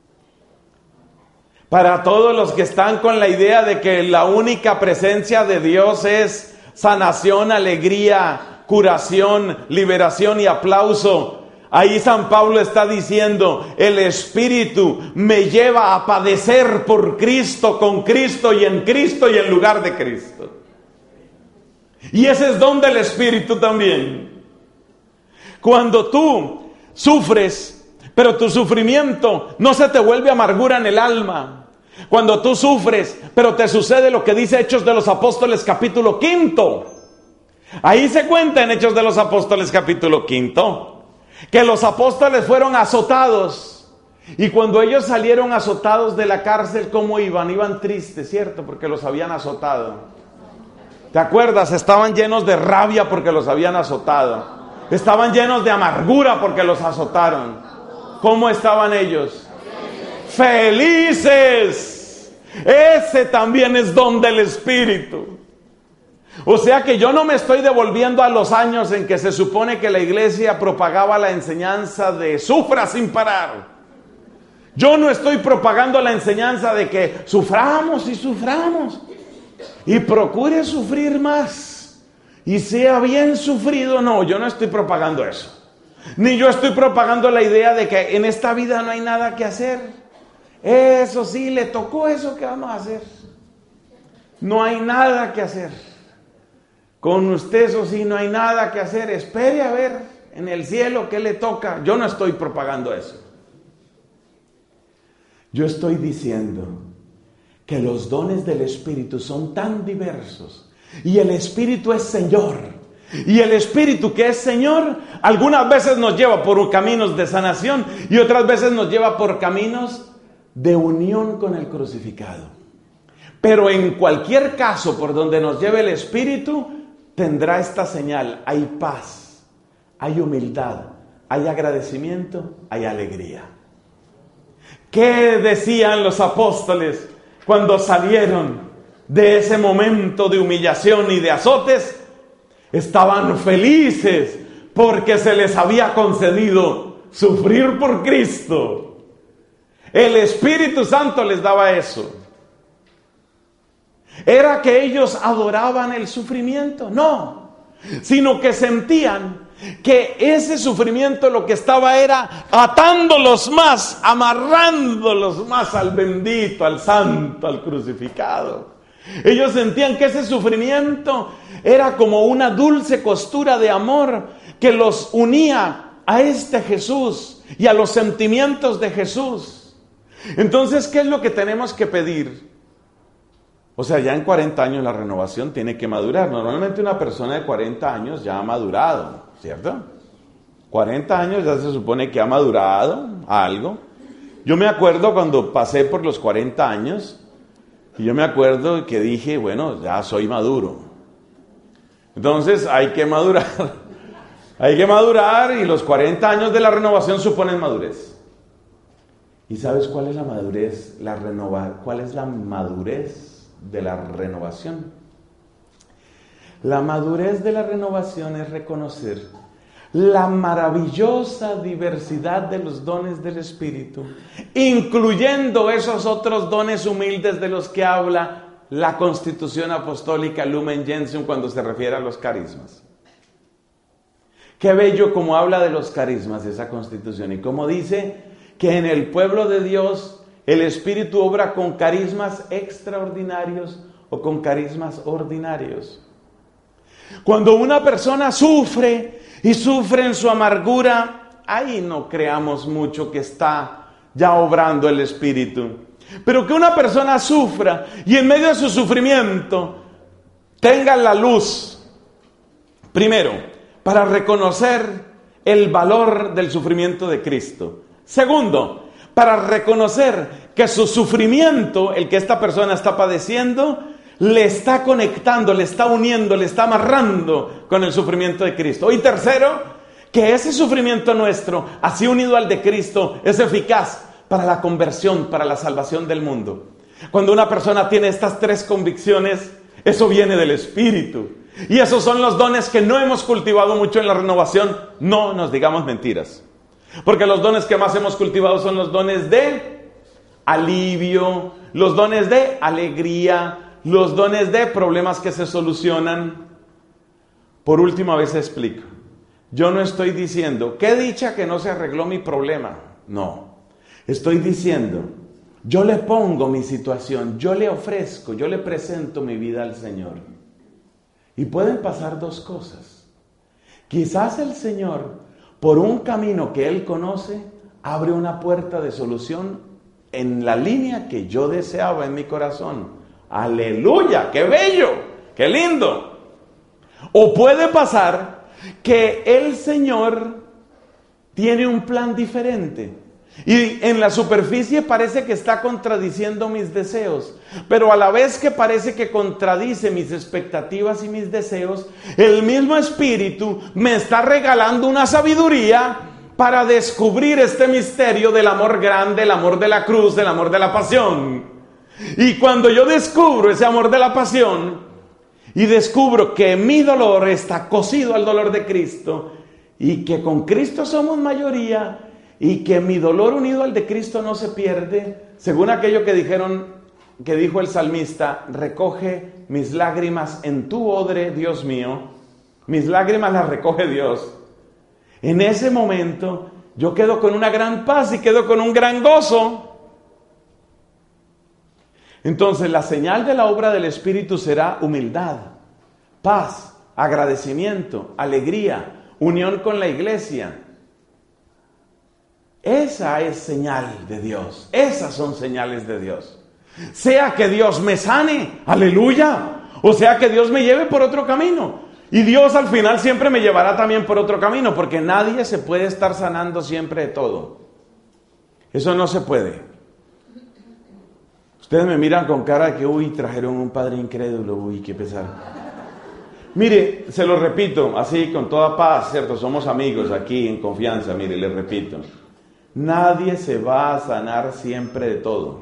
Para todos los que están con la idea de que la única presencia de Dios es sanación, alegría, curación, liberación y aplauso. Ahí San Pablo está diciendo, el Espíritu me lleva a padecer por Cristo, con Cristo y en lugar de Cristo. Y ese es don del Espíritu también. Cuando tú sufres, pero tu sufrimiento no se te vuelve amargura en el alma. Cuando tú sufres, pero te sucede lo que dice Hechos de los Apóstoles capítulo 5. Ahí se cuenta en Hechos de los Apóstoles capítulo 5. Que los apóstoles fueron azotados. Y cuando ellos salieron azotados de la cárcel, ¿cómo iban? Iban tristes, ¿cierto? Porque los habían azotado. ¿Te acuerdas? Estaban llenos de rabia porque los habían azotado. Estaban llenos de amargura porque los azotaron. ¿Cómo estaban ellos? ¡Felices! Ese también es don del Espíritu. O sea que yo no me estoy devolviendo a los años en que se supone que la iglesia propagaba la enseñanza de sufra sin parar. Yo no estoy propagando la enseñanza de que suframos y suframos. Y procure sufrir más. y sea bien sufrido, no, yo no estoy propagando eso. Ni yo estoy propagando la idea de que en esta vida no hay nada que hacer. Eso sí, le tocó eso, ¿qué vamos a hacer? No hay nada que hacer. Con usted eso sí, no hay nada que hacer. Espere a ver en el cielo qué le toca. Yo no estoy propagando eso. Yo estoy diciendo que los dones del Espíritu son tan diversos. Y el Espíritu es Señor. Y el Espíritu que es Señor, algunas veces nos lleva por caminos de sanación y otras veces nos lleva por caminos de unión con el crucificado. Pero en cualquier caso por donde nos lleve el Espíritu, tendrá esta señal: hay paz, hay humildad, hay agradecimiento, hay alegría. ¿Qué decían los apóstoles cuando salieron de ese momento de humillación y de azotes? Estaban felices porque se les había concedido sufrir por Cristo. El Espíritu Santo les daba eso. ¿Era que ellos adoraban el sufrimiento? No, sino que sentían que ese sufrimiento lo que estaba era atándolos más, amarrándolos más al bendito, al santo, al crucificado. Ellos sentían que ese sufrimiento era como una dulce costura de amor que los unía a este Jesús y a los sentimientos de Jesús. Entonces, ¿qué es lo que tenemos que pedir? O sea, ya en 40 años la renovación tiene que madurar. Normalmente una persona de 40 años ya ha madurado, ¿cierto? 40 años ya se supone que ha madurado algo. Yo me acuerdo cuando pasé por los 40 años, y yo me acuerdo que dije, bueno, ya soy maduro. Entonces hay que madurar. Hay que madurar y los 40 años de la renovación suponen madurez. ¿Y sabes cuál es la madurez? ¿Cuál es la madurez de la renovación? La madurez de la renovación es reconocer la maravillosa diversidad de los dones del Espíritu, incluyendo esos otros dones humildes de los que habla la Constitución Apostólica Lumen Gentium cuando se refiere a los carismas. Qué bello como habla de los carismas esa Constitución, y como dice que en el pueblo de Dios el Espíritu obra con carismas extraordinarios o con carismas ordinarios. Cuando una persona sufre y sufre en su amargura, ahí no creamos mucho que está ya obrando el Espíritu. Pero que una persona sufra y en medio de su sufrimiento tenga la luz, primero, para reconocer el valor del sufrimiento de Cristo. Segundo, para reconocer que su sufrimiento, el que esta persona está padeciendo, le está conectando, le está uniendo, le está amarrando con el sufrimiento de Cristo. Y tercero, que ese sufrimiento nuestro, así unido al de Cristo, es eficaz para la conversión, para la salvación del mundo. Cuando una persona tiene estas tres convicciones, eso viene del Espíritu. Y esos son los dones que no hemos cultivado mucho en la renovación. No nos digamos mentiras. Porque los dones que más hemos cultivado son los dones de alivio, los dones de alegría, los dones de problemas que se solucionan. Por última vez explico. Yo no estoy diciendo, qué dicha que no se arregló mi problema. No. Estoy diciendo, yo le pongo mi situación, yo le ofrezco, yo le presento mi vida al Señor. Y pueden pasar dos cosas. Quizás el Señor, por un camino que Él conoce, abre una puerta de solución en la línea que yo deseaba en mi corazón. ¡Aleluya! ¡Qué bello! ¡Qué lindo! O puede pasar que el Señor tiene un plan diferente. Y en la superficie parece que está contradiciendo mis deseos, pero a la vez que parece que contradice mis expectativas y mis deseos, el mismo Espíritu me está regalando una sabiduría para descubrir este misterio del amor grande, el amor de la cruz, el amor de la pasión. Y cuando yo descubro ese amor de la pasión y descubro que mi dolor está cosido al dolor de Cristo y que con Cristo somos mayoría, y que mi dolor unido al de Cristo no se pierde, según aquello que dijo el salmista, recoge mis lágrimas en tu odre, Dios mío, Mis lágrimas las recoge Dios. En ese momento yo quedo con una gran paz y quedo con un gran gozo. Entonces la señal de la obra del Espíritu será humildad, paz, agradecimiento, alegría, unión con la iglesia. Esa es señal de Dios. Esas son señales de Dios. Sea que Dios me sane, aleluya, o sea que Dios me lleve por otro camino. Y Dios al final siempre me llevará también por otro camino, porque nadie se puede estar sanando siempre de todo. Eso no se puede. Ustedes me miran con cara de que, uy, trajeron un padre incrédulo, uy, qué pesar. Mire, se lo repito, así con toda paz, ¿cierto? Somos amigos aquí en confianza, mire, les repito. Nadie se va a sanar siempre de todo.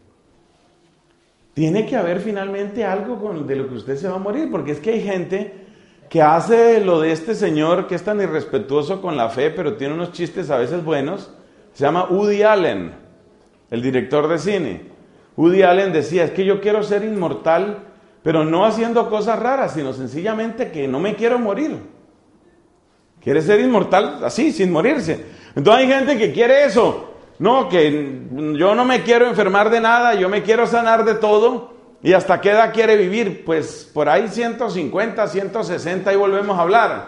Tiene que haber finalmente algo de lo que usted se va a morir, porque es que hay gente que hace lo de este señor que es tan irrespetuoso con la fe, pero tiene unos chistes a veces buenos. Se llama Woody Allen, el director de cine. Woody Allen decía, es que yo quiero ser inmortal, pero no haciendo cosas raras, sino sencillamente que no me quiero morir. Quiere ser inmortal así, sin morirse. Entonces hay gente que quiere eso. No, que yo no me quiero enfermar de nada, yo me quiero sanar de todo. ¿Y hasta qué edad quiere vivir? Pues por ahí 150, 160 y volvemos a hablar.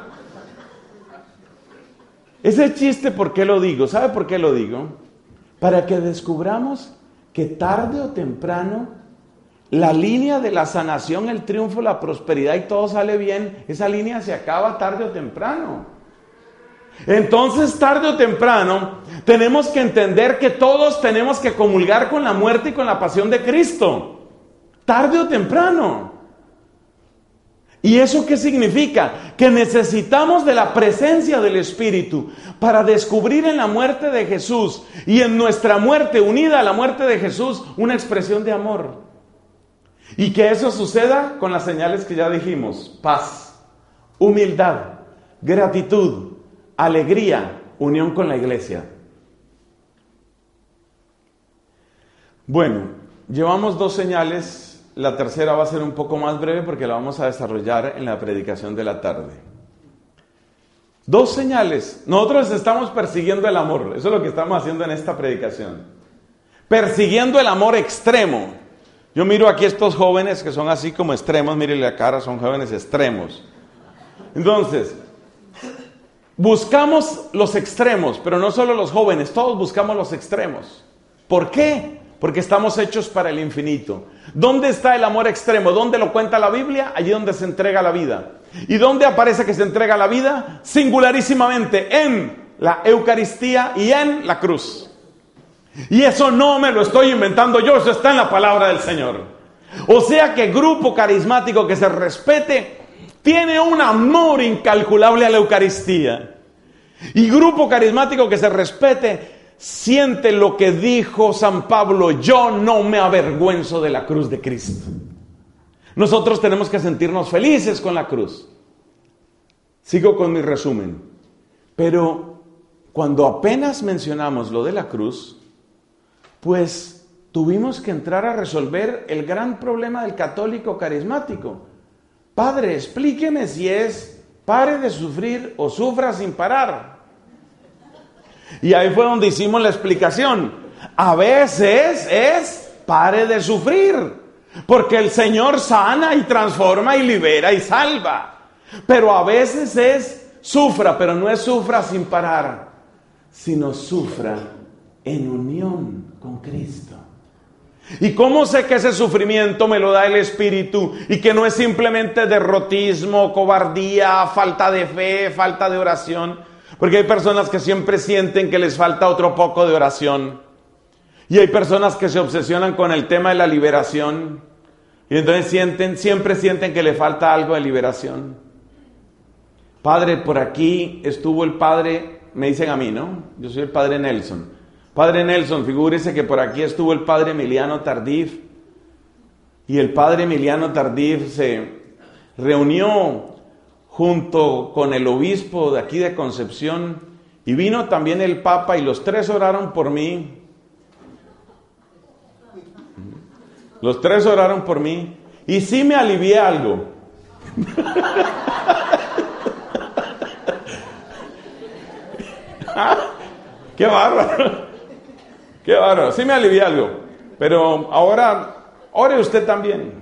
Ese chiste, ¿por qué lo digo? ¿Sabe por qué lo digo? Para que descubramos que tarde o temprano la línea de la sanación, el triunfo, la prosperidad y todo sale bien, esa línea se acaba tarde o temprano. Entonces, tarde o temprano, tenemos que entender que todos tenemos que comulgar con la muerte y con la pasión de Cristo. Tarde o temprano. ¿Y eso qué significa? Que necesitamos de la presencia del Espíritu para descubrir en la muerte de Jesús y en nuestra muerte, unida a la muerte de Jesús, una expresión de amor. Y que eso suceda con las señales que ya dijimos: paz, humildad, gratitud, alegría, unión con la iglesia. Bueno, llevamos 2 señales. La tercera va a ser un poco más breve porque la vamos a desarrollar en la predicación de la tarde. 2 señales. Nosotros estamos persiguiendo el amor. Eso es lo que estamos haciendo en esta predicación. Persiguiendo el amor extremo. Yo miro aquí estos jóvenes que son así como extremos. Mírenle la cara, son jóvenes extremos. Entonces, buscamos los extremos, pero no solo los jóvenes, todos buscamos los extremos. ¿Por qué? Porque estamos hechos para el infinito. ¿Dónde está el amor extremo? ¿Dónde lo cuenta la Biblia? Allí donde se entrega la vida. ¿Y dónde aparece que se entrega la vida? Singularísimamente en la Eucaristía y en la cruz. Y eso no me lo estoy inventando yo, eso está en la palabra del Señor. O sea que grupo carismático que se respete tiene un amor incalculable a la Eucaristía. Y grupo carismático que se respete siente lo que dijo San Pablo: yo no me avergüenzo de la cruz de Cristo. Nosotros tenemos que sentirnos felices con la cruz. Sigo con mi resumen. Pero cuando apenas mencionamos lo de la cruz, pues tuvimos que entrar a resolver el gran problema del católico carismático. Padre, explíqueme si es pare de sufrir o sufra sin parar. Y ahí fue donde hicimos la explicación. A veces es pare de sufrir, porque el Señor sana y transforma y libera y salva. Pero a veces es sufra, pero no es sufra sin parar, sino sufra en unión con Cristo. ¿Y cómo sé que ese sufrimiento me lo da el Espíritu y que no es simplemente derrotismo, cobardía, falta de fe, falta de oración? Porque hay personas que siempre sienten que les falta otro poco de oración. Y hay personas que se obsesionan con el tema de la liberación. Y entonces siempre sienten que le falta algo de liberación. Padre, por aquí estuvo el padre, me dicen a mí, ¿no? Yo soy el padre Nelson. Padre Nelson, figúrese que por aquí estuvo el padre Emiliano Tardif. Y el padre Emiliano Tardif se reunió junto con el obispo de aquí de Concepción, y vino también el Papa, y los 3 oraron por mí. Los 3 oraron por mí, y sí me alivié algo. ¡Qué bárbaro! ¡Qué bárbaro! Sí me alivié algo. Pero ahora, ore usted también.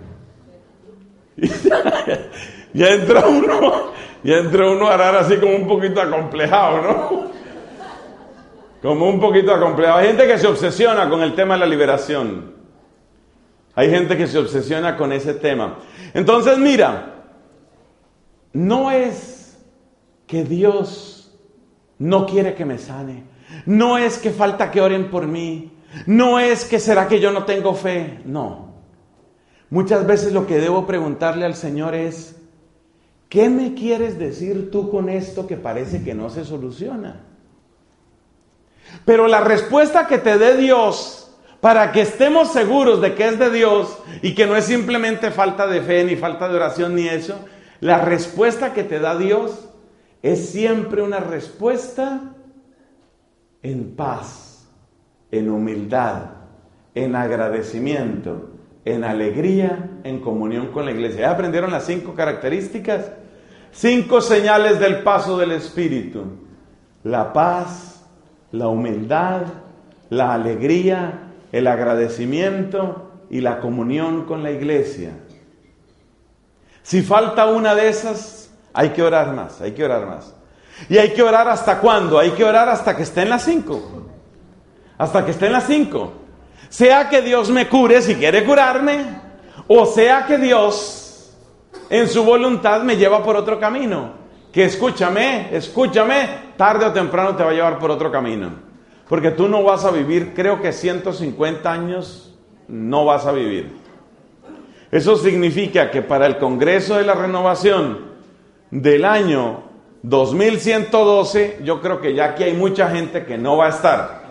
Ya entra uno a orar así como un poquito acomplejado, ¿no? Como un poquito acomplejado. Hay gente que se obsesiona con el tema de la liberación. Hay gente que se obsesiona con ese tema. Entonces, mira, no es que Dios no quiere que me sane. No es que falta que oren por mí. No es que será que yo no tengo fe. No. Muchas veces lo que debo preguntarle al Señor es, ¿qué me quieres decir tú con esto que parece que no se soluciona? Pero la respuesta que te dé Dios, para que estemos seguros de que es de Dios y que no es simplemente falta de fe, ni falta de oración, ni eso, la respuesta que te da Dios es siempre una respuesta en paz, en humildad, en agradecimiento, en alegría, en comunión con la iglesia. ¿Ya aprendieron las 5 características? 5 señales del paso del Espíritu: la paz, la humildad, la alegría, el agradecimiento y la comunión con la iglesia. Si falta una de esas, hay que orar más, hay que orar más. ¿Y hay que orar hasta cuándo? Hay que orar hasta que esté en las 5. Hasta que esté en las 5. Sea que Dios me cure si quiere curarme, o sea que Dios en su voluntad me lleva por otro camino. Que escúchame, tarde o temprano te va a llevar por otro camino. Porque tú no vas a vivir, creo que 150 años no vas a vivir. Eso significa que para el Congreso de la Renovación del año 2112, yo creo que ya aquí hay mucha gente que no va a estar.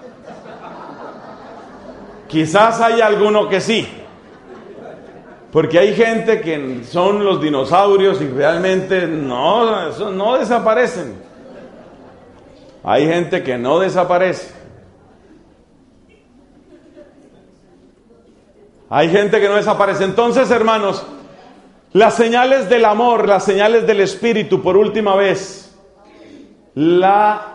Quizás haya alguno que sí, porque hay gente que son los dinosaurios y realmente no desaparecen. Hay gente que no desaparece. Hay gente que no desaparece. Entonces, hermanos, las señales del amor, las señales del Espíritu, por última vez: la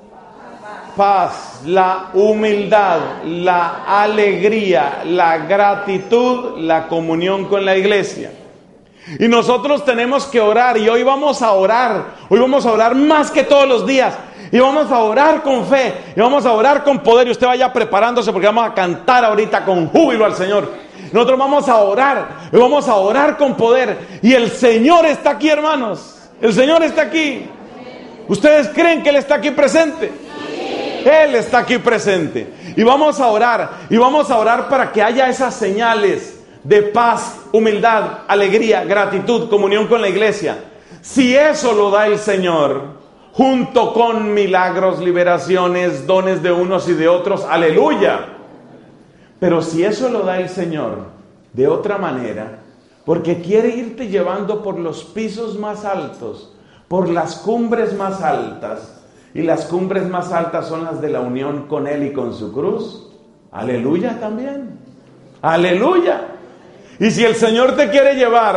paz, la humildad, la alegría, la gratitud, la comunión con la iglesia. Y nosotros tenemos que orar, y hoy vamos a orar más que todos los días, y vamos a orar con fe, y vamos a orar con poder, y usted vaya preparándose porque vamos a cantar ahorita con júbilo al Señor. Nosotros vamos a orar, y vamos a orar con poder, y el Señor está aquí, hermanos, el Señor está aquí. ¿Ustedes creen que Él está aquí presente? Él está aquí presente. Y vamos a orar para que haya esas señales de paz, humildad, alegría, gratitud, comunión con la iglesia. Si eso lo da el Señor, junto con milagros, liberaciones, dones de unos y de otros, aleluya. Pero si eso lo da el Señor de otra manera, porque quiere irte llevando por los pisos más altos, por las cumbres más altas, y las cumbres más altas son las de la unión con Él y con su cruz, aleluya también, aleluya. Y si el Señor te quiere llevar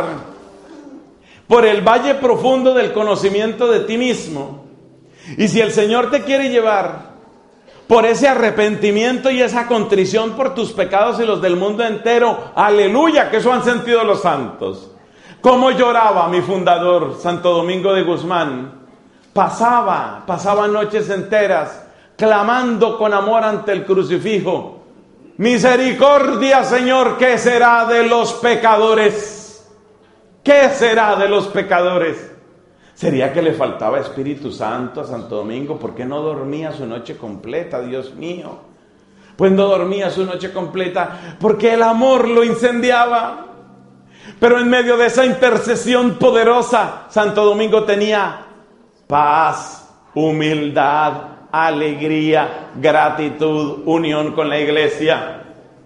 por el valle profundo del conocimiento de ti mismo, y si el Señor te quiere llevar por ese arrepentimiento y esa contrición por tus pecados y los del mundo entero, aleluya, que eso han sentido los santos. Cómo lloraba mi fundador, Santo Domingo de Guzmán. Pasaba noches enteras clamando con amor ante el crucifijo: misericordia, Señor, ¿qué será de los pecadores? ¿Qué será de los pecadores? ¿Sería que le faltaba Espíritu Santo a Santo Domingo? ¿Por qué no dormía su noche completa, Dios mío? Pues no dormía su noche completa porque el amor lo incendiaba. Pero en medio de esa intercesión poderosa, Santo Domingo tenía paz, humildad, alegría, gratitud, unión con la iglesia.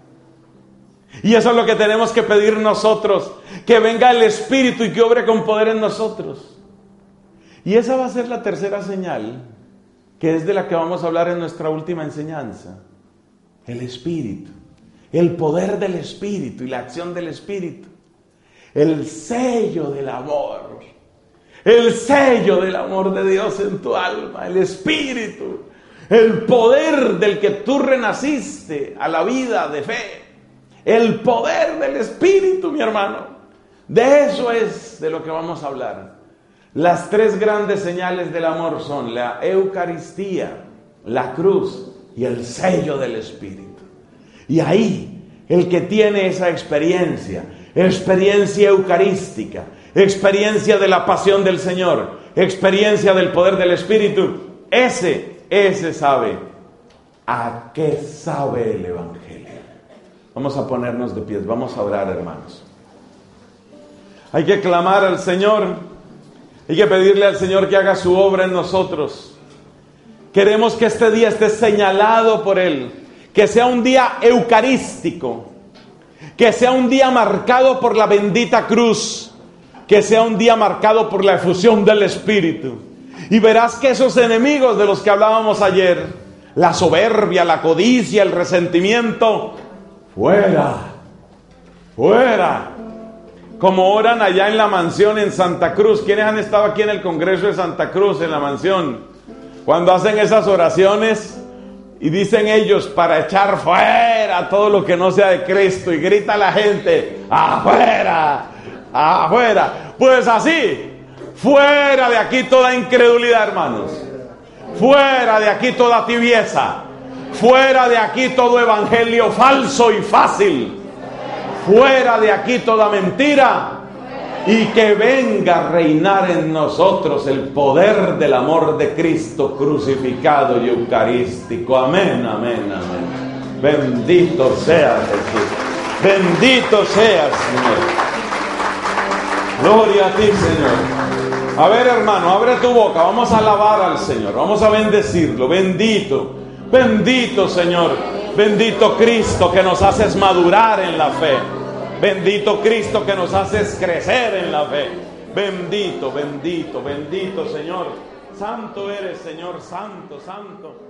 Y eso es lo que tenemos que pedir nosotros, que venga el Espíritu y que obre con poder en nosotros. Y esa va a ser la tercera señal, que es de la que vamos a hablar en nuestra última enseñanza: el Espíritu, el poder del Espíritu y la acción del Espíritu, el sello del amor. El sello del amor de Dios en tu alma, el Espíritu. El poder del que tú renaciste a la vida de fe. El poder del Espíritu, mi hermano. De eso es de lo que vamos a hablar. Las tres grandes señales del amor son la Eucaristía, la cruz y el sello del Espíritu. Y ahí, el que tiene esa experiencia eucarística, experiencia de la pasión del Señor, experiencia del poder del Espíritu, ese sabe a qué sabe el Evangelio. Vamos a ponernos de pies, vamos a orar, hermanos. Hay que clamar al Señor, hay que pedirle al Señor que haga su obra en nosotros. Queremos que este día esté señalado por Él, que sea un día eucarístico, que sea un día marcado por la bendita cruz, que sea un día marcado por la efusión del Espíritu. Y verás que esos enemigos de los que hablábamos ayer, la soberbia, la codicia, el resentimiento, fuera. Como oran allá en la mansión en Santa Cruz. ¿Quiénes han estado aquí en el Congreso de Santa Cruz, en la mansión? Cuando hacen esas oraciones y dicen ellos para echar fuera todo lo que no sea de Cristo, y grita la gente, afuera, afuera. Pues así, fuera de aquí toda incredulidad, hermanos. Fuera de aquí toda tibieza. Fuera de aquí todo evangelio falso y fácil. Fuera de aquí toda mentira. Y que venga a reinar en nosotros el poder del amor de Cristo crucificado y eucarístico. Amén, amén, amén. Bendito seas, Jesús. Bendito seas, Señor. Gloria a ti, Señor. A ver, hermano, abre tu boca. Vamos a alabar al Señor. Vamos a bendecirlo. Bendito, bendito, Señor. Bendito Cristo, que nos haces madurar en la fe. Bendito Cristo, que nos haces crecer en la fe. Bendito, bendito, bendito, Señor. Santo eres, Señor, santo, santo.